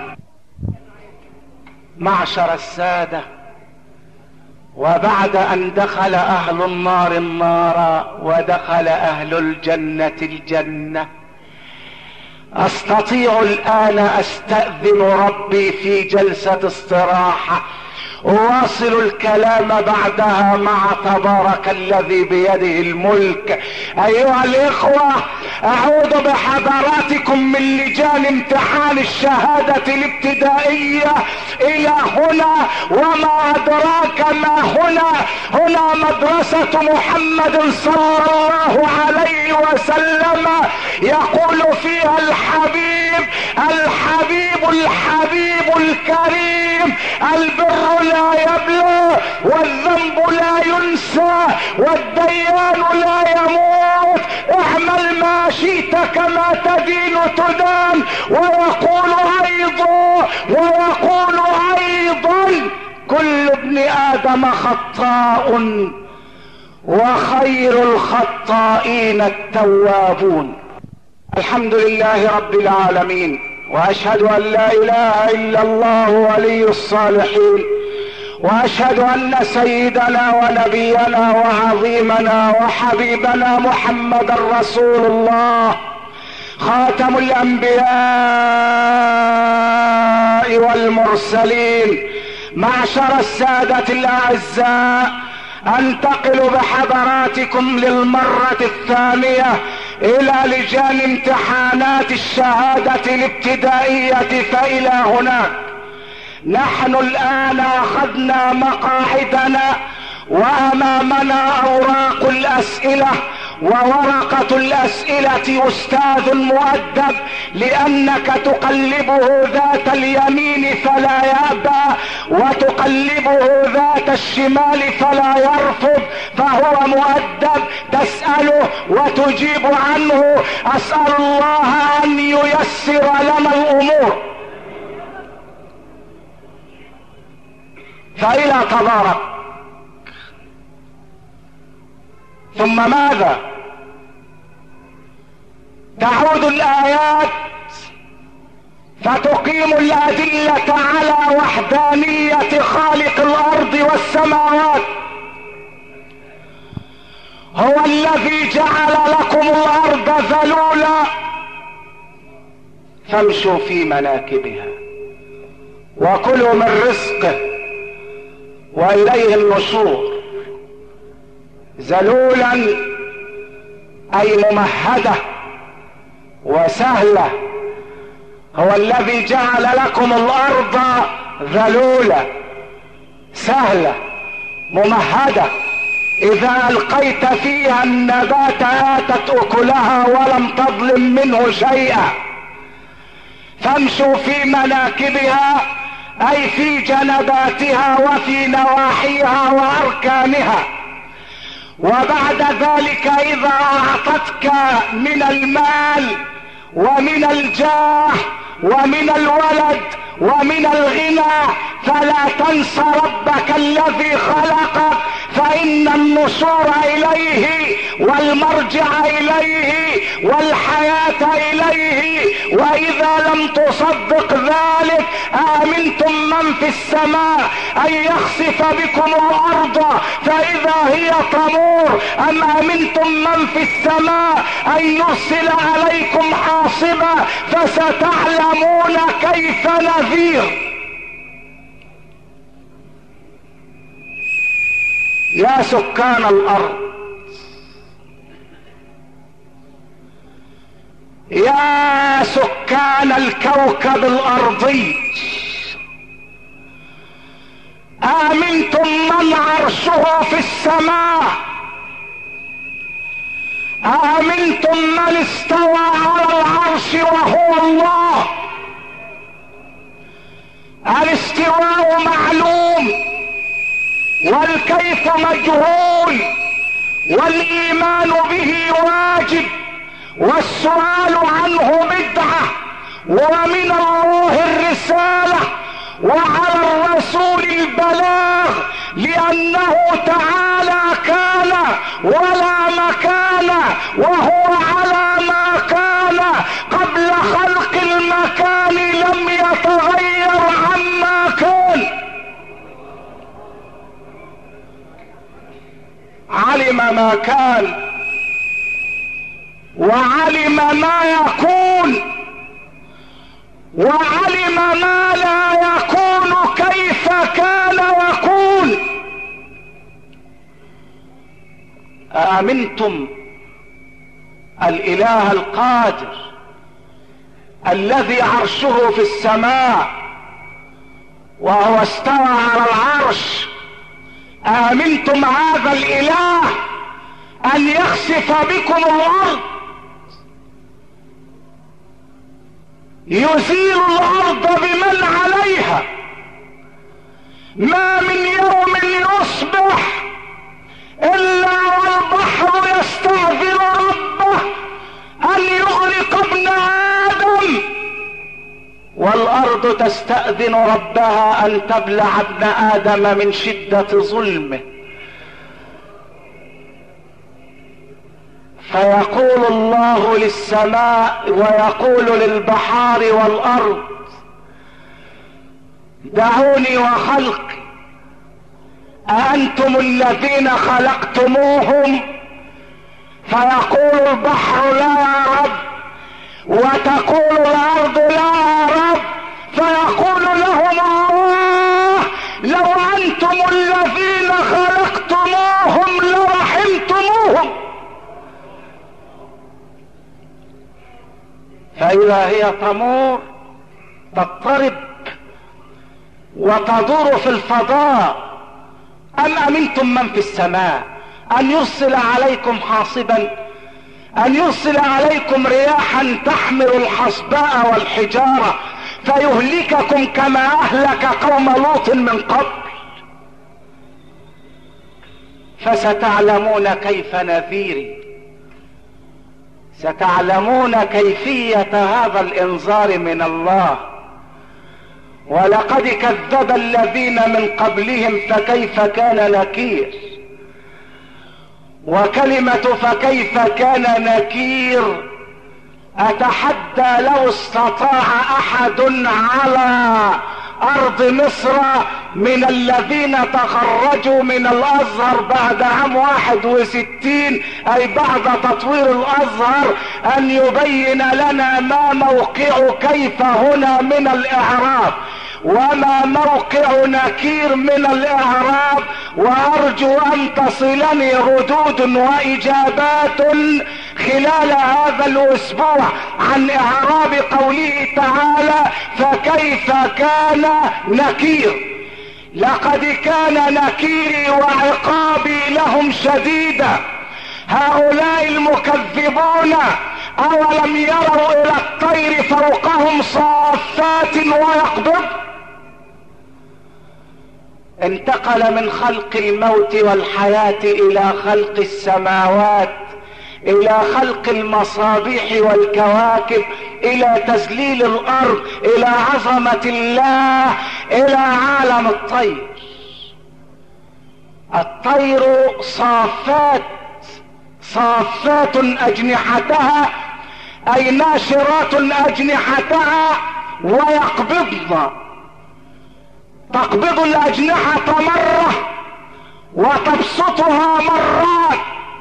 معشر السادة، وبعد ان دخل اهل النار النار ودخل اهل الجنة الجنة، استطيع الان استأذن ربي في جلسة استراحة، اواصل الكلام بعدها مع تبارك الذي بيده الملك. ايها الاخوة، اعود بحضراتكم من لجان امتحان الشهادة الابتدائية الى هنا، وما ادراك ما هنا. هنا مدرسة محمد صلى الله عليه وسلم، يقول فيها الحبيب الحبيب الحبيب الكريم: البر لا يبلى، والذنب لا ينسى، والديان لا يموت، اعمل ما شئت كما تدين تدان. ويقول ايضا كل ابن ادم خطاء وخير الخطائين التوابون. الحمد لله رب العالمين، واشهد ان لا اله الا الله ولي الصالحين، واشهد ان سيدنا ونبينا وعظيمنا وحبيبنا محمد رسول الله، خاتم الانبياء والمرسلين. معشر السادة الاعزاء، انتقل بحضراتكم للمرة الثانية الى لجان امتحانات الشهادة الابتدائية. فالى هناك نحن الان اخذنا مقاعدنا وامامنا اوراق الاسئلة وورقة الاسئلة استاذ مؤدب، لانك تقلبه ذات اليمين فلا يأبى وتقلبه ذات الشمال فلا يرفض، فهو مؤدب. تسأله وتجيب عنه. اسأل الله ان ييسر لنا الامور. فإلى تبارك. ثم ماذا؟ تعود الآيات فتقيم الأدلة على وحدانية خالق الأرض والسماوات. هو الذي جعل لكم الأرض ذلولا فامشوا في مناكبها وكلوا من رزقه وإليه النشور. ذلولا أي ممهدة وسهلة. هو الذي جعل لكم الأرض ذلولة سهلة ممهدة، إذا ألقيت فيها النبات آتت أكلها ولم تظلم منه شيئا. فامشوا في مناكبها أي في جنباتها وفي نواحيها وأركانها. وبعد ذلك إذا أعطتك من المال ومن الجاه ومن الولد ومن الغنى فلا تنس ربك الذي خلقك، فإن النشور إليه والمرجع إليه والحياة إليه. وإذا لم تصدق ذلك آمنتم من في السماء أن يخسف بكم الأرض فإذا هي تمور، أم أمنتم من في السماء أن يرسل عليكم حاصبا فستعلمون كيف نذير. يا سكان الأرض، يا سكان الكوكب الأرضي، آمنتم من عرشه في السماء، آمنتم من استوى على العرش وهو الله. الاستواء معلوم والكيف مجهول والإيمان به واجب والسؤال عنه بدعة، ومن الله الرسالة وعلى الرسول البلاغ، لأنه تعالى كان ولا مكان وهو على ما كان قبل خلق المكان لم يتغير عما كان. علم ما كان وعلم ما يكون وعلم ما لا يكون كيف كان يكون. آمنتم الإله القادر الذي عرشه في السماء وهو استوى على العرش، آمنتم هذا الإله أن يخسف بكم الأرض، يزيل الأرض بمن عليها، ما من يوم يصبح إلا والبحر يستأذن ربه أن يغرق ابن آدم، والأرض تستأذن ربها أن تبلع ابن آدم من شدة ظلمه. فيقول الله للسماء ويقول للبحار والأرض دعوني وخلقي، أأنتم الذين خلقتموهم؟ فيقول البحر لا يا رب، وتقول الأرض لا يا رب، فيقول لهم الله لو أنتم الذين خلقتموهم تمور تضطرب وتدور في الفضاء، أم أمنتم من في السماء أن يرسل عليكم حاصبا، أن يرسل عليكم رياحا تحمل الحصباء والحجارة فيهلككم كما أهلك قوم لوط من قبل. فستعلمون كيف نذيري، ستعلمون كيفية هذا الإنذار من الله. ولقد كذب الذين من قبلهم فكيف كان نكير، وكلمة فكيف كان نكير أتحدى لو استطاع أحد على أرض مصر من الذين تخرجوا من الأزهر بعد عام 61 أي بعد تطوير الأزهر أن يبين لنا ما موقع كيف هنا من الإعراب وما موقع نكير من الإعراب. وأرجو أن تصلني ردود وإجابات خلال هذا الأسبوع عن إعراب قوله تعالى فكيف كان نكير. لقد كان نكيري وعقابي لهم شديدا. هؤلاء المكذبون أولم يروا إلى الطير فوقهم صافات ويقبض. انتقل من خلق الموت والحياة إلى خلق السماوات، إلى خلق المصابيح والكواكب، إلى تذليل الأرض، إلى عظمة الله، إلى عالم الطير. الطير صافات، صافات أجنحتها أي ناشرات أجنحتها ويقبضن، تقبض الأجنحة مرة وتبسطها مرات.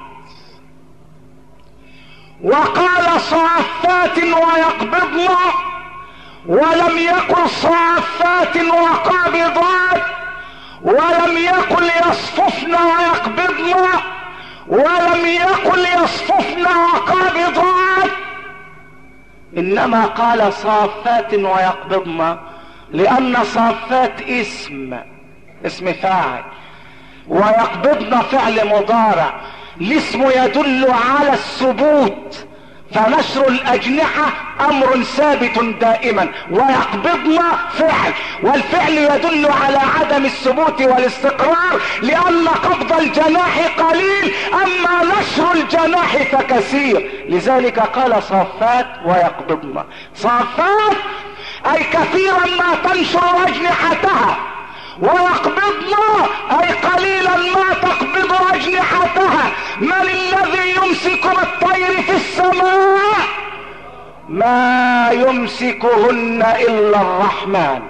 وقال صافات ويقبضن ولم يقل صافات وقابضات، ولم يقل يصففن ويقبضن، ولم يقل يصففن وقابضات، انما قال صافات ويقبضن لان صافات اسم فاعل ويقبضن فعل مضارع. الاسم يدل على الثبوت، فنشر الأجنحة أمر ثابت دائما، ويقبضن فعل، والفعل يدل على عدم الثبوت والاستقرار لأن قبض الجناح قليل أما نشر الجناح فكثير. لذلك قال صافات ويقبضن. صافات أي كثيرا ما تنشر أجنحتها، ويقبضن أي قليلا ما تقبض أجنحتها. من الذي يمسك بالطير في السماء؟ ما يمسكهن إلا الرحمن،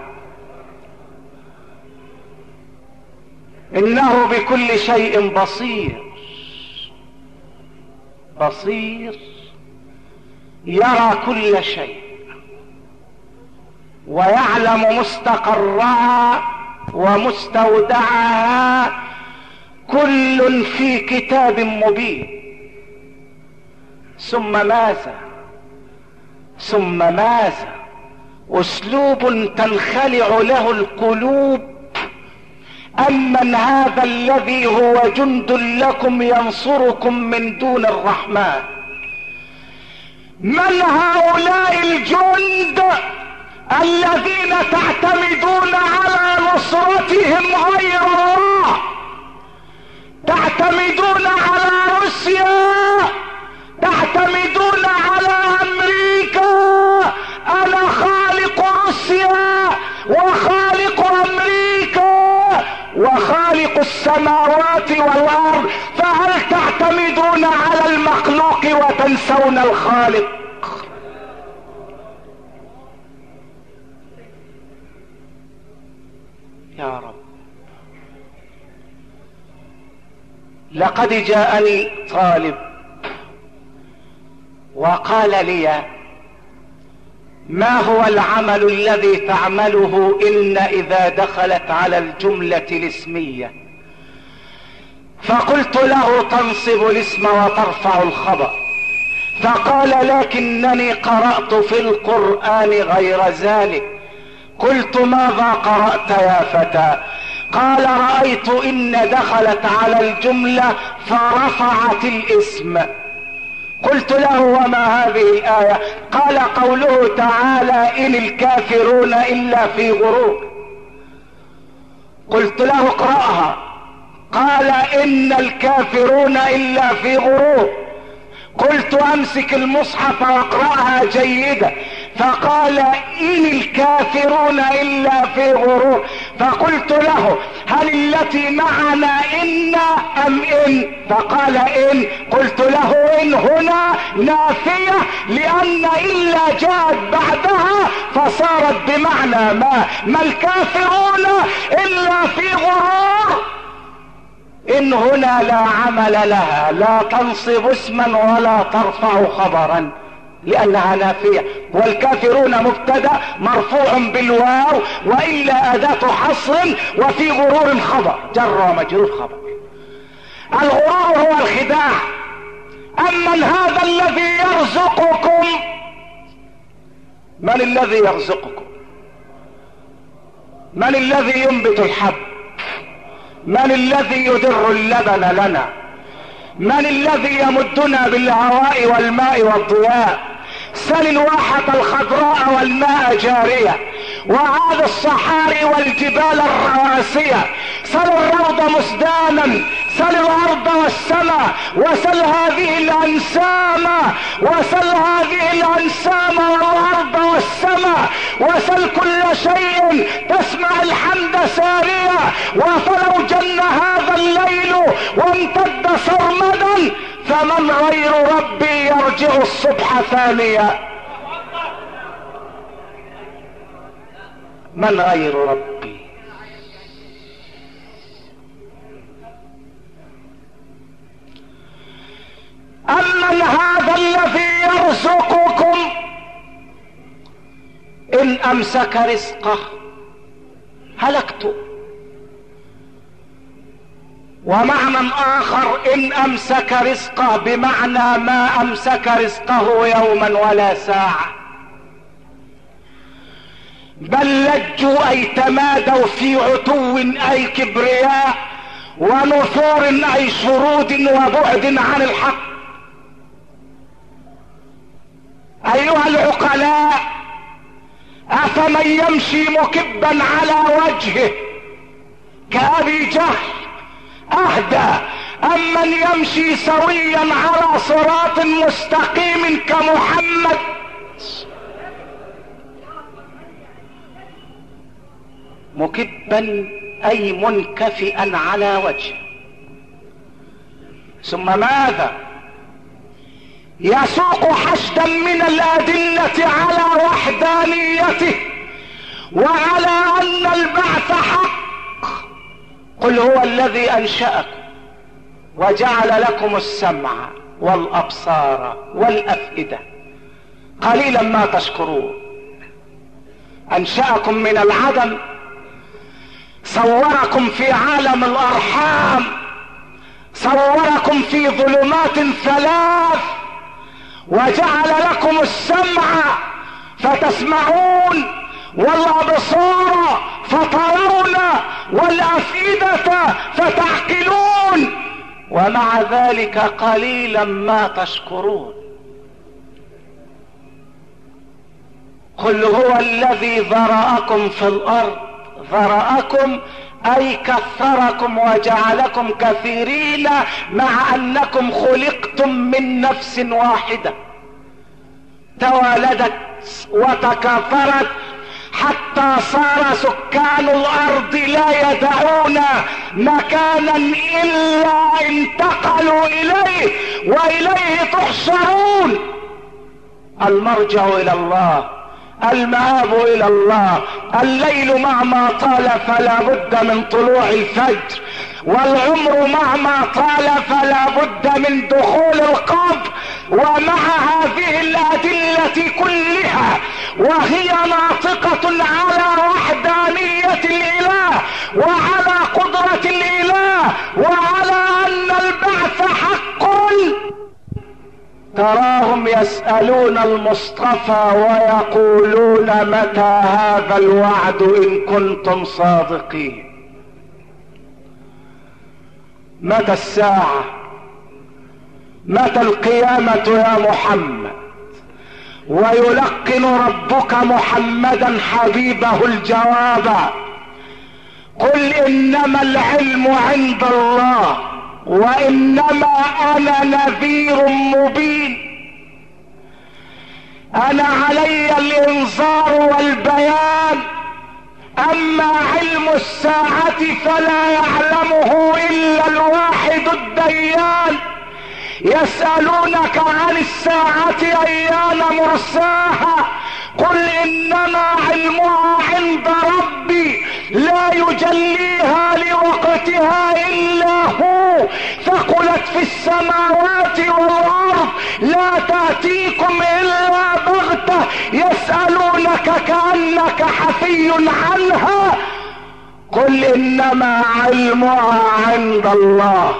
إنه بكل شيء بصير. بصير يرى كل شيء ويعلم مستقرها ومستودعها، كل في كتاب مبين. ثم ماذا؟ ثم ماذا؟ اسلوب تنخلع له القلوب. امن هذا الذي هو جند لكم ينصركم من دون الرحمن. من هؤلاء الجند الذين تعتمدون على نصرتهم غير الله؟ تعتمدون على روسيا، تعتمدون على امريكا. انا خالق روسيا وخالق امريكا وخالق السماوات والارض، فهل تعتمدون على المخلوق وتنسون الخالق؟ يا رب، لقد جاءني طالب وقال لي ما هو العمل الذي تعمله إن إذا دخلت على الجملة الاسمية؟ فقلت له تنصب الاسم وترفع الخبر. فقال لكنني قرأت في القرآن غير ذلك. قلت ماذا قرأت يا فتى؟ قال رأيت إن دخلت على الجملة فرفعت الاسم. قلت له وما هذه الآية؟ قال قوله تعالى إن الكافرون إلا في غرور. قلت له اقرأها. قال إن الكافرون إلا في غرور. قلت امسك المصحف واقرأها جيدا. فقال إن الكافرون إلا في غرور. فقلت له هل التي معنا إن أم إن؟ فقال إن. قلت له إن هنا نافية لأن إلا جاءت بعدها فصارت بمعنى ما الكافرون إلا في غرور. إن هنا لا عمل لها، لا تنصب اسما ولا ترفع خبرا لأنها نافية. والكافرون مبتدأ مرفوع بالواو وإلا أداة حصر وفي غرور خبر جر ومجرور خبر. الغرور هو الخداع. أمن هذا الذي يرزقكم؟ من الذي يرزقكم؟ من الذي ينبت الحب؟ من الذي يدر اللبن لنا؟ من الذي يمدنا بالهواء والماء والضياء؟ سل الواحة الخضراء والماء جارية، وعاد الصحاري والجبال الرواسية. سل الروض مسدانا، سل الارض والسماء، وسل هذه الانسام، وسل هذه الانسام والارض والسماء، وسل كل شيء تسمع الحمد سارية. وفلو جن هذا الليل وامتد سرمدا فمن غير ربي يرجع الصبح ثانيا؟ من غير ربي؟ أمن هذا الذي يرزقكم إن أمسك رزقه هلكت. ومعنى آخر إن أمسك رزقه بمعنى ما أمسك رزقه يوما ولا ساعة، بل لجوا أي تمادوا في عتو أي كبرياء، ونفور أي شرود وبعد عن الحق. أيها العقلاء، أفمن يمشي مكبا على وجهه كأبي جهل أهدى أم من يمشي سويا على صراط مستقيم كمحمد؟ مكبا أي منكفئا على وجهه. ثم ماذا؟ يسوق حشدا من الأدلة على وحدانيته وعلى أن البعث حق. قل هو الذي أنشأكم وجعل لكم السمع والأبصار والأفئدة قليلا ما تشكرون. أنشأكم من العدم، صوركم في عالم الأرحام، صوركم في ظلمات ثلاث، وجعل لكم السمع فتسمعون والأبصار فترون والأفئدة فتعقلون، ومع ذلك قليلا ما تشكرون. قل هو الذي ذرأكم في الأرض، ذرأكم أي كثركم وجعلكم كثيرين، مع أنكم خلقتم من نفس واحدة توالدت وتكاثرت حتى صار سكان الأرض لا يدعون مكانا إلا انتقلوا إليه وإليه تحشرون. المرجع إلى الله، المآب إلى الله. الليل مهما طال فلا بد من طلوع الفجر، والعمر مهما طال فلا بد من دخول القبر. ومع هذه الأدلة كلها وهي ناطقة على وحدانية الإله وعلى قدرة الإله وعلى أن البعث حق، تراهم يسألون المصطفى ويقولون متى هذا الوعد إن كنتم صادقين. متى الساعة؟ متى القيامة يا محمد؟ ويلقن ربك محمدا حبيبه الجواب: قل انما العلم عند الله وانما انا نذير مبين. انا علي الانذار والبيان، اما علم الساعة فلا يعلمه الا الواحد الديان. يسألونك عن الساعة ايان مرساها، قل انما علمها عند ربي لا يجليها لوقتها الا هو، ثقلت في السماوات والارض لا تأتيكم الا بغتة، يسألونك كأنك حفي عنها، قل انما علمها عند الله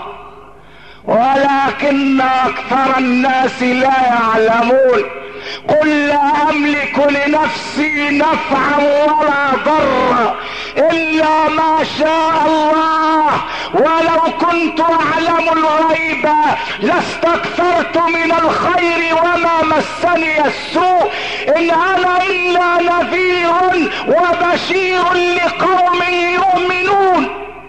ولكن اكثر الناس لا يعلمون. قل لا املك لنفسي نفعا ولا ضرا الا ما شاء الله، ولو كنت اعلم الغيب لاستكثرت من الخير وما مسني السوء، ان انا الا نذير وبشير لقوم يؤمنون.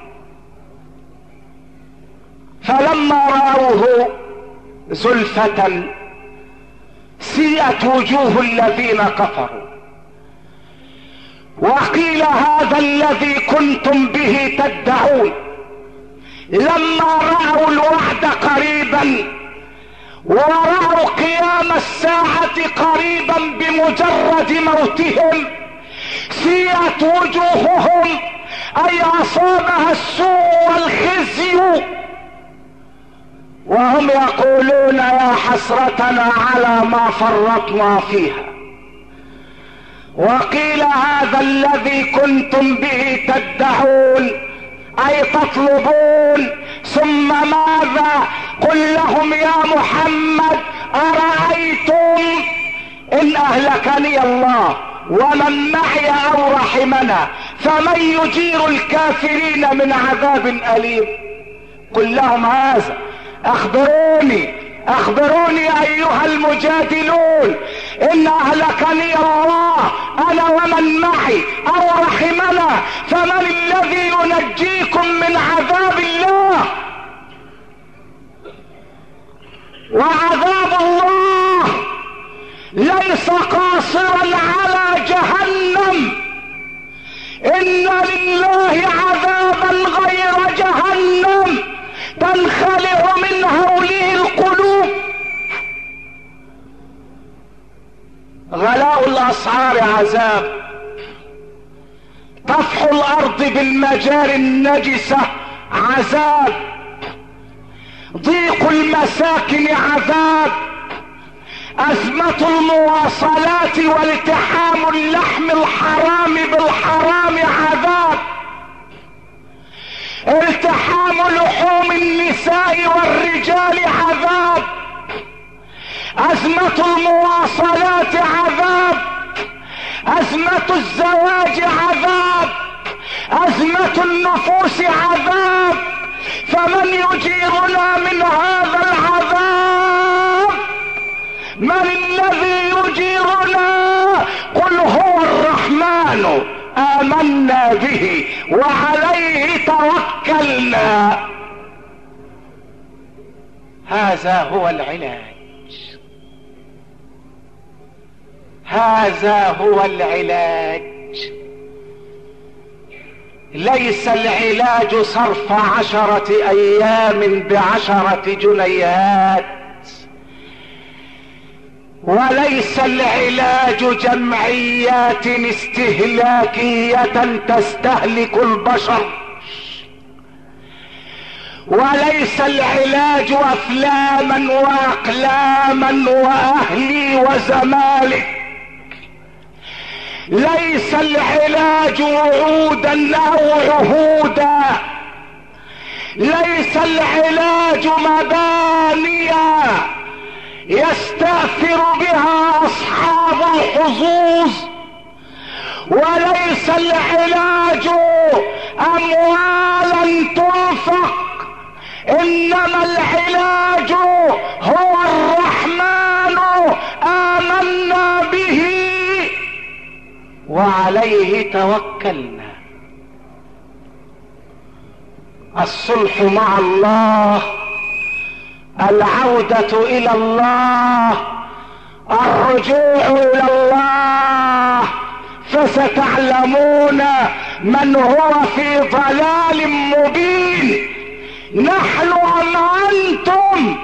فلما رأوه زلفة سيئت وجوه الذين كفروا، وقيل هذا الذي كنتم به تدعون. لما رأوا الوعد قريبا ورأوا قيام الساعة قريبا بمجرد موتهم سيئت وجوههم، اي اصابها السوء والخزي، وهم يقولون يا حسرتنا على ما فرطنا فيها. وقيل هذا الذي كنتم به تدعون اي تطلبون. ثم ماذا؟ قل لهم يا محمد ارايتم ان اهلكني الله ومن معي او رحمنا فمن يجير الكافرين من عذاب اليم. قل لهم هذا، اخبروني ايها المجادلون، ان اهلكني الله انا ومن معي او رحمنا فمن الذي ينجيكم من عذاب الله؟ وعذاب الله ليس قاصرا على جهنم، ان لله عذابا غير جهنم تنخلع من هوله القلوب. غلاء الاسعار عذاب، طفح الارض بالمجاري النجسة عذاب، ضيق المساكن عذاب، ازمة المواصلات والتحام اللحم الحرام بالحرام عذاب، التحام لحوم النساء والرجال عذاب، ازمة المواصلات عذاب، ازمة الزواج عذاب، ازمة النفوس عذاب. فمن يجيرنا من هذا العذاب؟ من الذي يجيرنا؟ قل هو الرحمن آمنا به وعليه توكلنا. هذا هو العلاج، هذا هو العلاج. ليس العلاج صرف 10 ايام ب10 جنيهات، وليس العلاج جمعيات استهلاكية تستهلك البشر، وليس العلاج افلاما واقلاما واهلي وزمالك، ليس العلاج وعودا او عهودا، ليس العلاج مبانيا يستأثر بها اصحاب الحظوظ، وليس العلاج اموالا تنفق، انما العلاج هو الرحمن آمنا به وعليه توكلنا. الصلح مع الله، العودة الى الله، الرجوع الى الله، فستعلمون من هو في ضلال مبين، نحن ام انتم.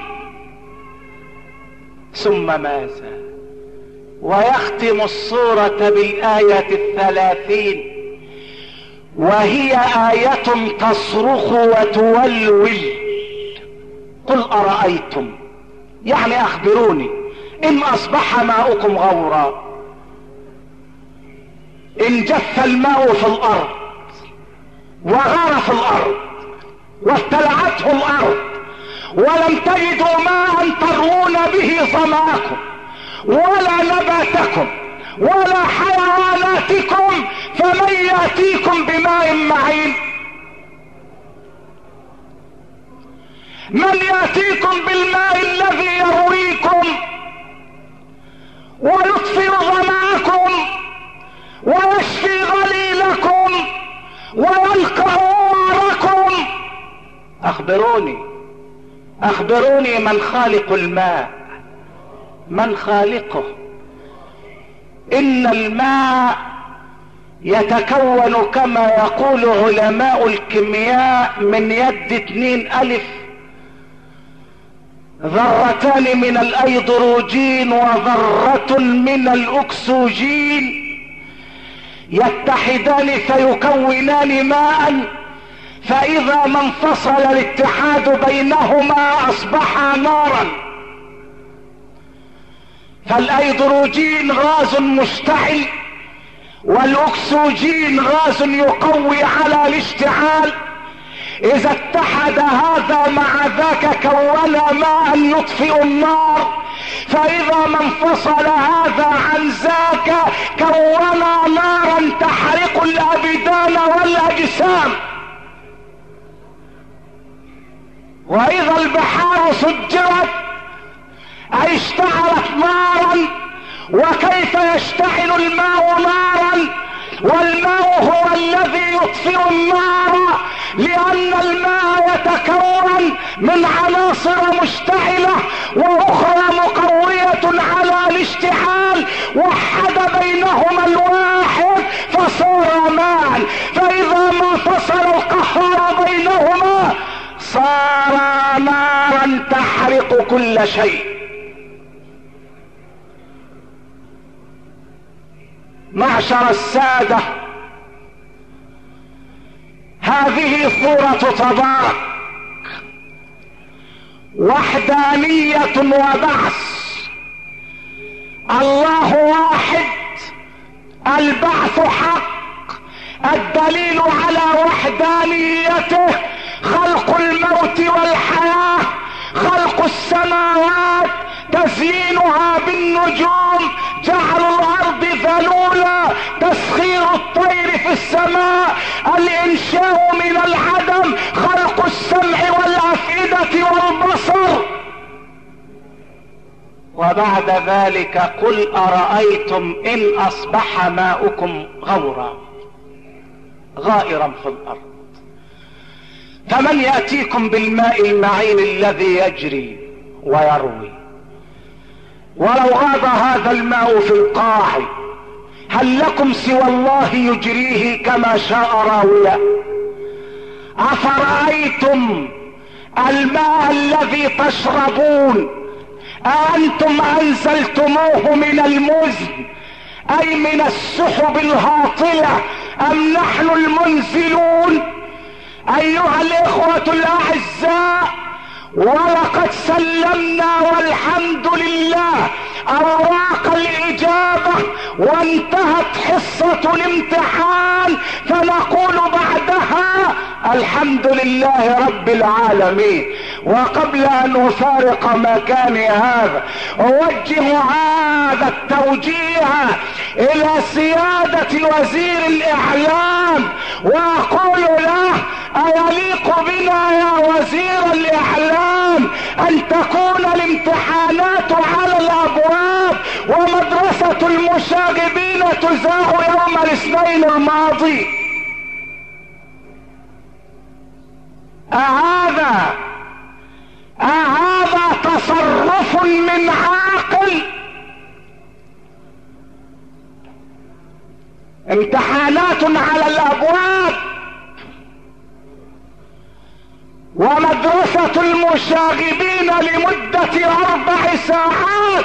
ثم ماذا؟ ويختم السورة بالآية 30، وهي آية تصرخ وتولول. قل أرأيتم، يعني أخبروني، إن أصبح ماؤكم غورا، إن جف الماء في الأرض وغار في الأرض وابتلعته الأرض ولم تجدوا ماء تروون به ظمأكم ولا نباتكم ولا حيواناتكم، فمن يأتيكم بماء معين؟ من يأتيكم بالماء الذي يرويكم ويطفئ ظمأكم ويشفي غليلكم ويلقى عواركم؟ اخبروني من خالق الماء، من خالقه؟ ان الماء يتكون كما يقول علماء الكيمياء من يد 2 ألف، ذرتان من الايدروجين وذرة من الاكسجين يتحدان فيكونان ماء، فاذا ما انفصل الاتحاد بينهما اصبحا نارا. فالايدروجين غاز مشتعل والاكسجين غاز يقوي على الاشتعال، اذا اتحد هذا مع ذاك كون ماء يطفئ النار، فاذا ما انفصل هذا عن ذاك كون نارا تحرق الابدان والاجسام. واذا البحار سجرت اي اشتعلت نارا، وكيف يشتعل الماء نارا والماء هو الذي يطفئ النار؟ لان الماء يتكون من عناصر مشتعلة واخرى مقوية على الاشتعال، وحد بينهما الواحد فصار ماء، فاذا ما فصل القهار بينهما صار نارا تحرق كل شيء. معشر السادة، هذه صورة تبارك، وحدانية وبعث. الله واحد، البعث حق. الدليل على وحدانيته خلق الموت والحياة، خلق السماوات، تزيينها بالنجوم، جعل الارض ذلولا، تسخير الطير في السماء، الانشاء من العدم، خلق السمع والافئدة والبصر. وبعد ذلك قل ارأيتم ان اصبح ماؤكم غورا، غائرا في الارض، فمن يأتيكم بالماء المعين الذي يجري ويروي؟ ولو غاب هذا الماء في القاع هل لكم سوى الله يجريه كما شاء راوية؟ أفرأيتم الماء الذي تشربون أأنتم أنزلتموه من المزن أي من السحب الهاطلة أم نحن المنزلون؟ أيها الإخوة الأعزاء، ولقد سلمنا والحمد لله اوراق الاجابة وانتهت حصة الامتحان، فنقول بعدها الحمد لله رب العالمين. وقبل ان افارق مكاني هذا اوجه هذا التوجيه الى سيادة وزير الاعلام واقول له: ايليق بنا يا وزير الاعلام ان تكون الامتحانات على الابواب ومدرسة المشاغبين تذاع يوم الاثنين الماضي؟ أهذا تصرف من عاقل؟ امتحانات على الابواب ومدرسة المشاغبين لمدة 4 ساعات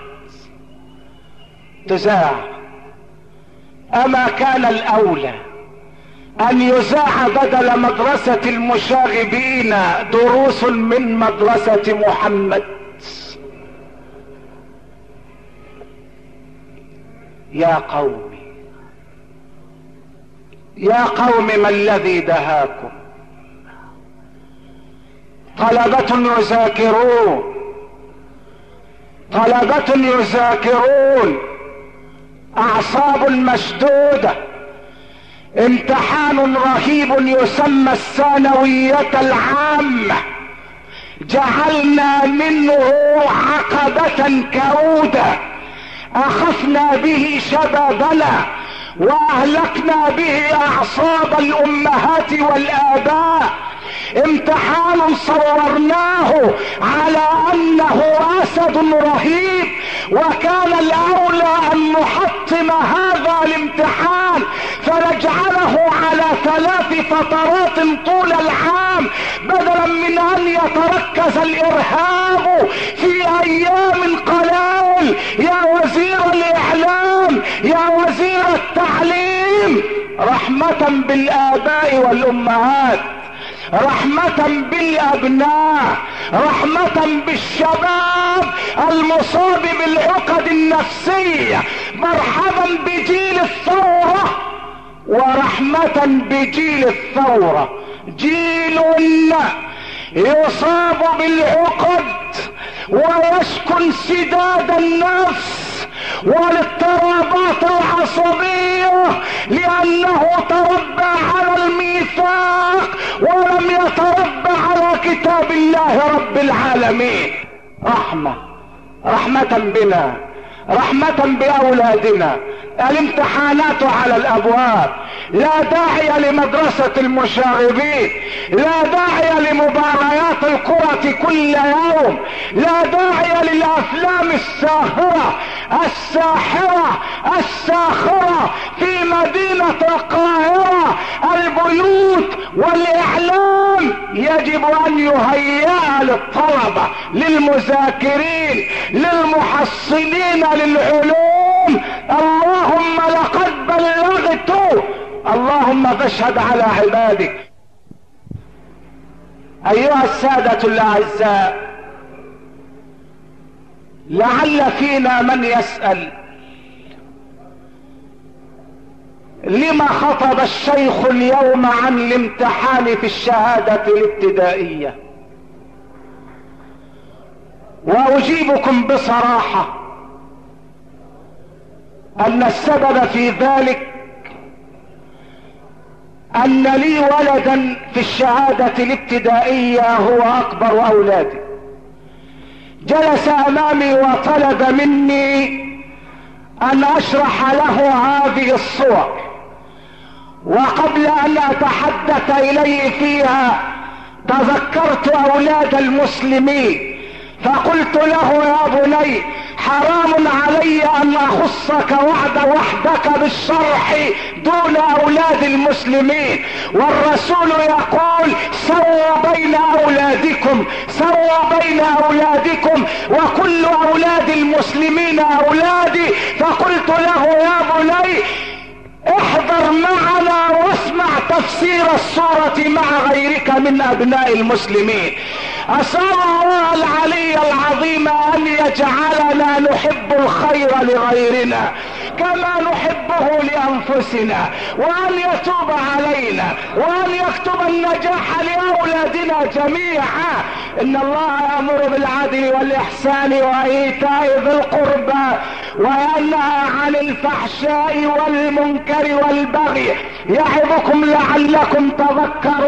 تذاع. اما كان الاولى ان يذاع بدل مدرسة المشاغبين دروس من مدرسة محمد؟ يا قوم ما الذي دهاكم؟ طلبة يذاكرون اعصاب مشدودة، امتحان رهيب يسمى الثانوية العامة جعلنا منه عقبة كؤودة اخذنا به شبابنا واهلكنا به اعصاب الامهات والاباء. امتحان صورناه على انه اسد رهيب، وكان الاولى ان نحطم هذا الامتحان فنجعله على 3 فترات طول العام، بدلا من ان يتركز الارهاب في ايام قلائل. يا وزير الاعلام، يا وزير التعليم، رحمة بالاباء والامهات، رحمة بالابناء، رحمة بالشباب المصاب بالعقد النفسية، مرحبا بجيل الثورة ورحمة بجيل الثورة. جيل يصاب بالعقد ويسكن انسداد النفس والاضطرابات العصبية لانه تربى على الميثاق ولم يتربى على كتاب الله رب العالمين. رحمة بنا، رحمة باولادنا. الامتحانات على الابواب، لا داعي لمدرسة المشاغبين، لا داعي لمباريات الكرة كل يوم، لا داعي للافلام الساخرة في مدينة القاهرة. البيوت والاعلام يجب ان يهيئ للطلبة، للمذاكرين، للمحصلين للعلوم. اللهم لقد بلغت، اللهم فاشهد على عبادك. ايها السادة الاعزاء، لعل فينا من يسأل: لما خطب الشيخ اليوم عن الامتحان في الشهادة الابتدائية؟ واجيبكم بصراحة ان السبب في ذلك ان لي ولدا في الشهادة الابتدائية هو اكبر اولادي، جلس امامي وطلب مني ان اشرح له هذه الصور، وقبل ان اتحدث اليه فيها تذكرت اولاد المسلمين فقلت له: يا بني، حرام علي ان اخصك وحدك بالشرح دون اولاد المسلمين، والرسول يقول: سووا بين اولادكم وكل اولاد المسلمين اولادي. فقلت له: يا بني، احضر معنا واسمع تفسير السورة مع غيرك من ابناء المسلمين. اسأل الله العلي العظيم ان يجعلنا نحب الخير لغيرنا كما نحبه لانفسنا، وان يتوب علينا، وان يكتب النجاح لاولادنا جميعا. ان الله يأمر بالعدل والاحسان وايتاء ذي القربى وينهى عن الفحشاء والمنكر والبغي يعظكم لعلكم تذكرون.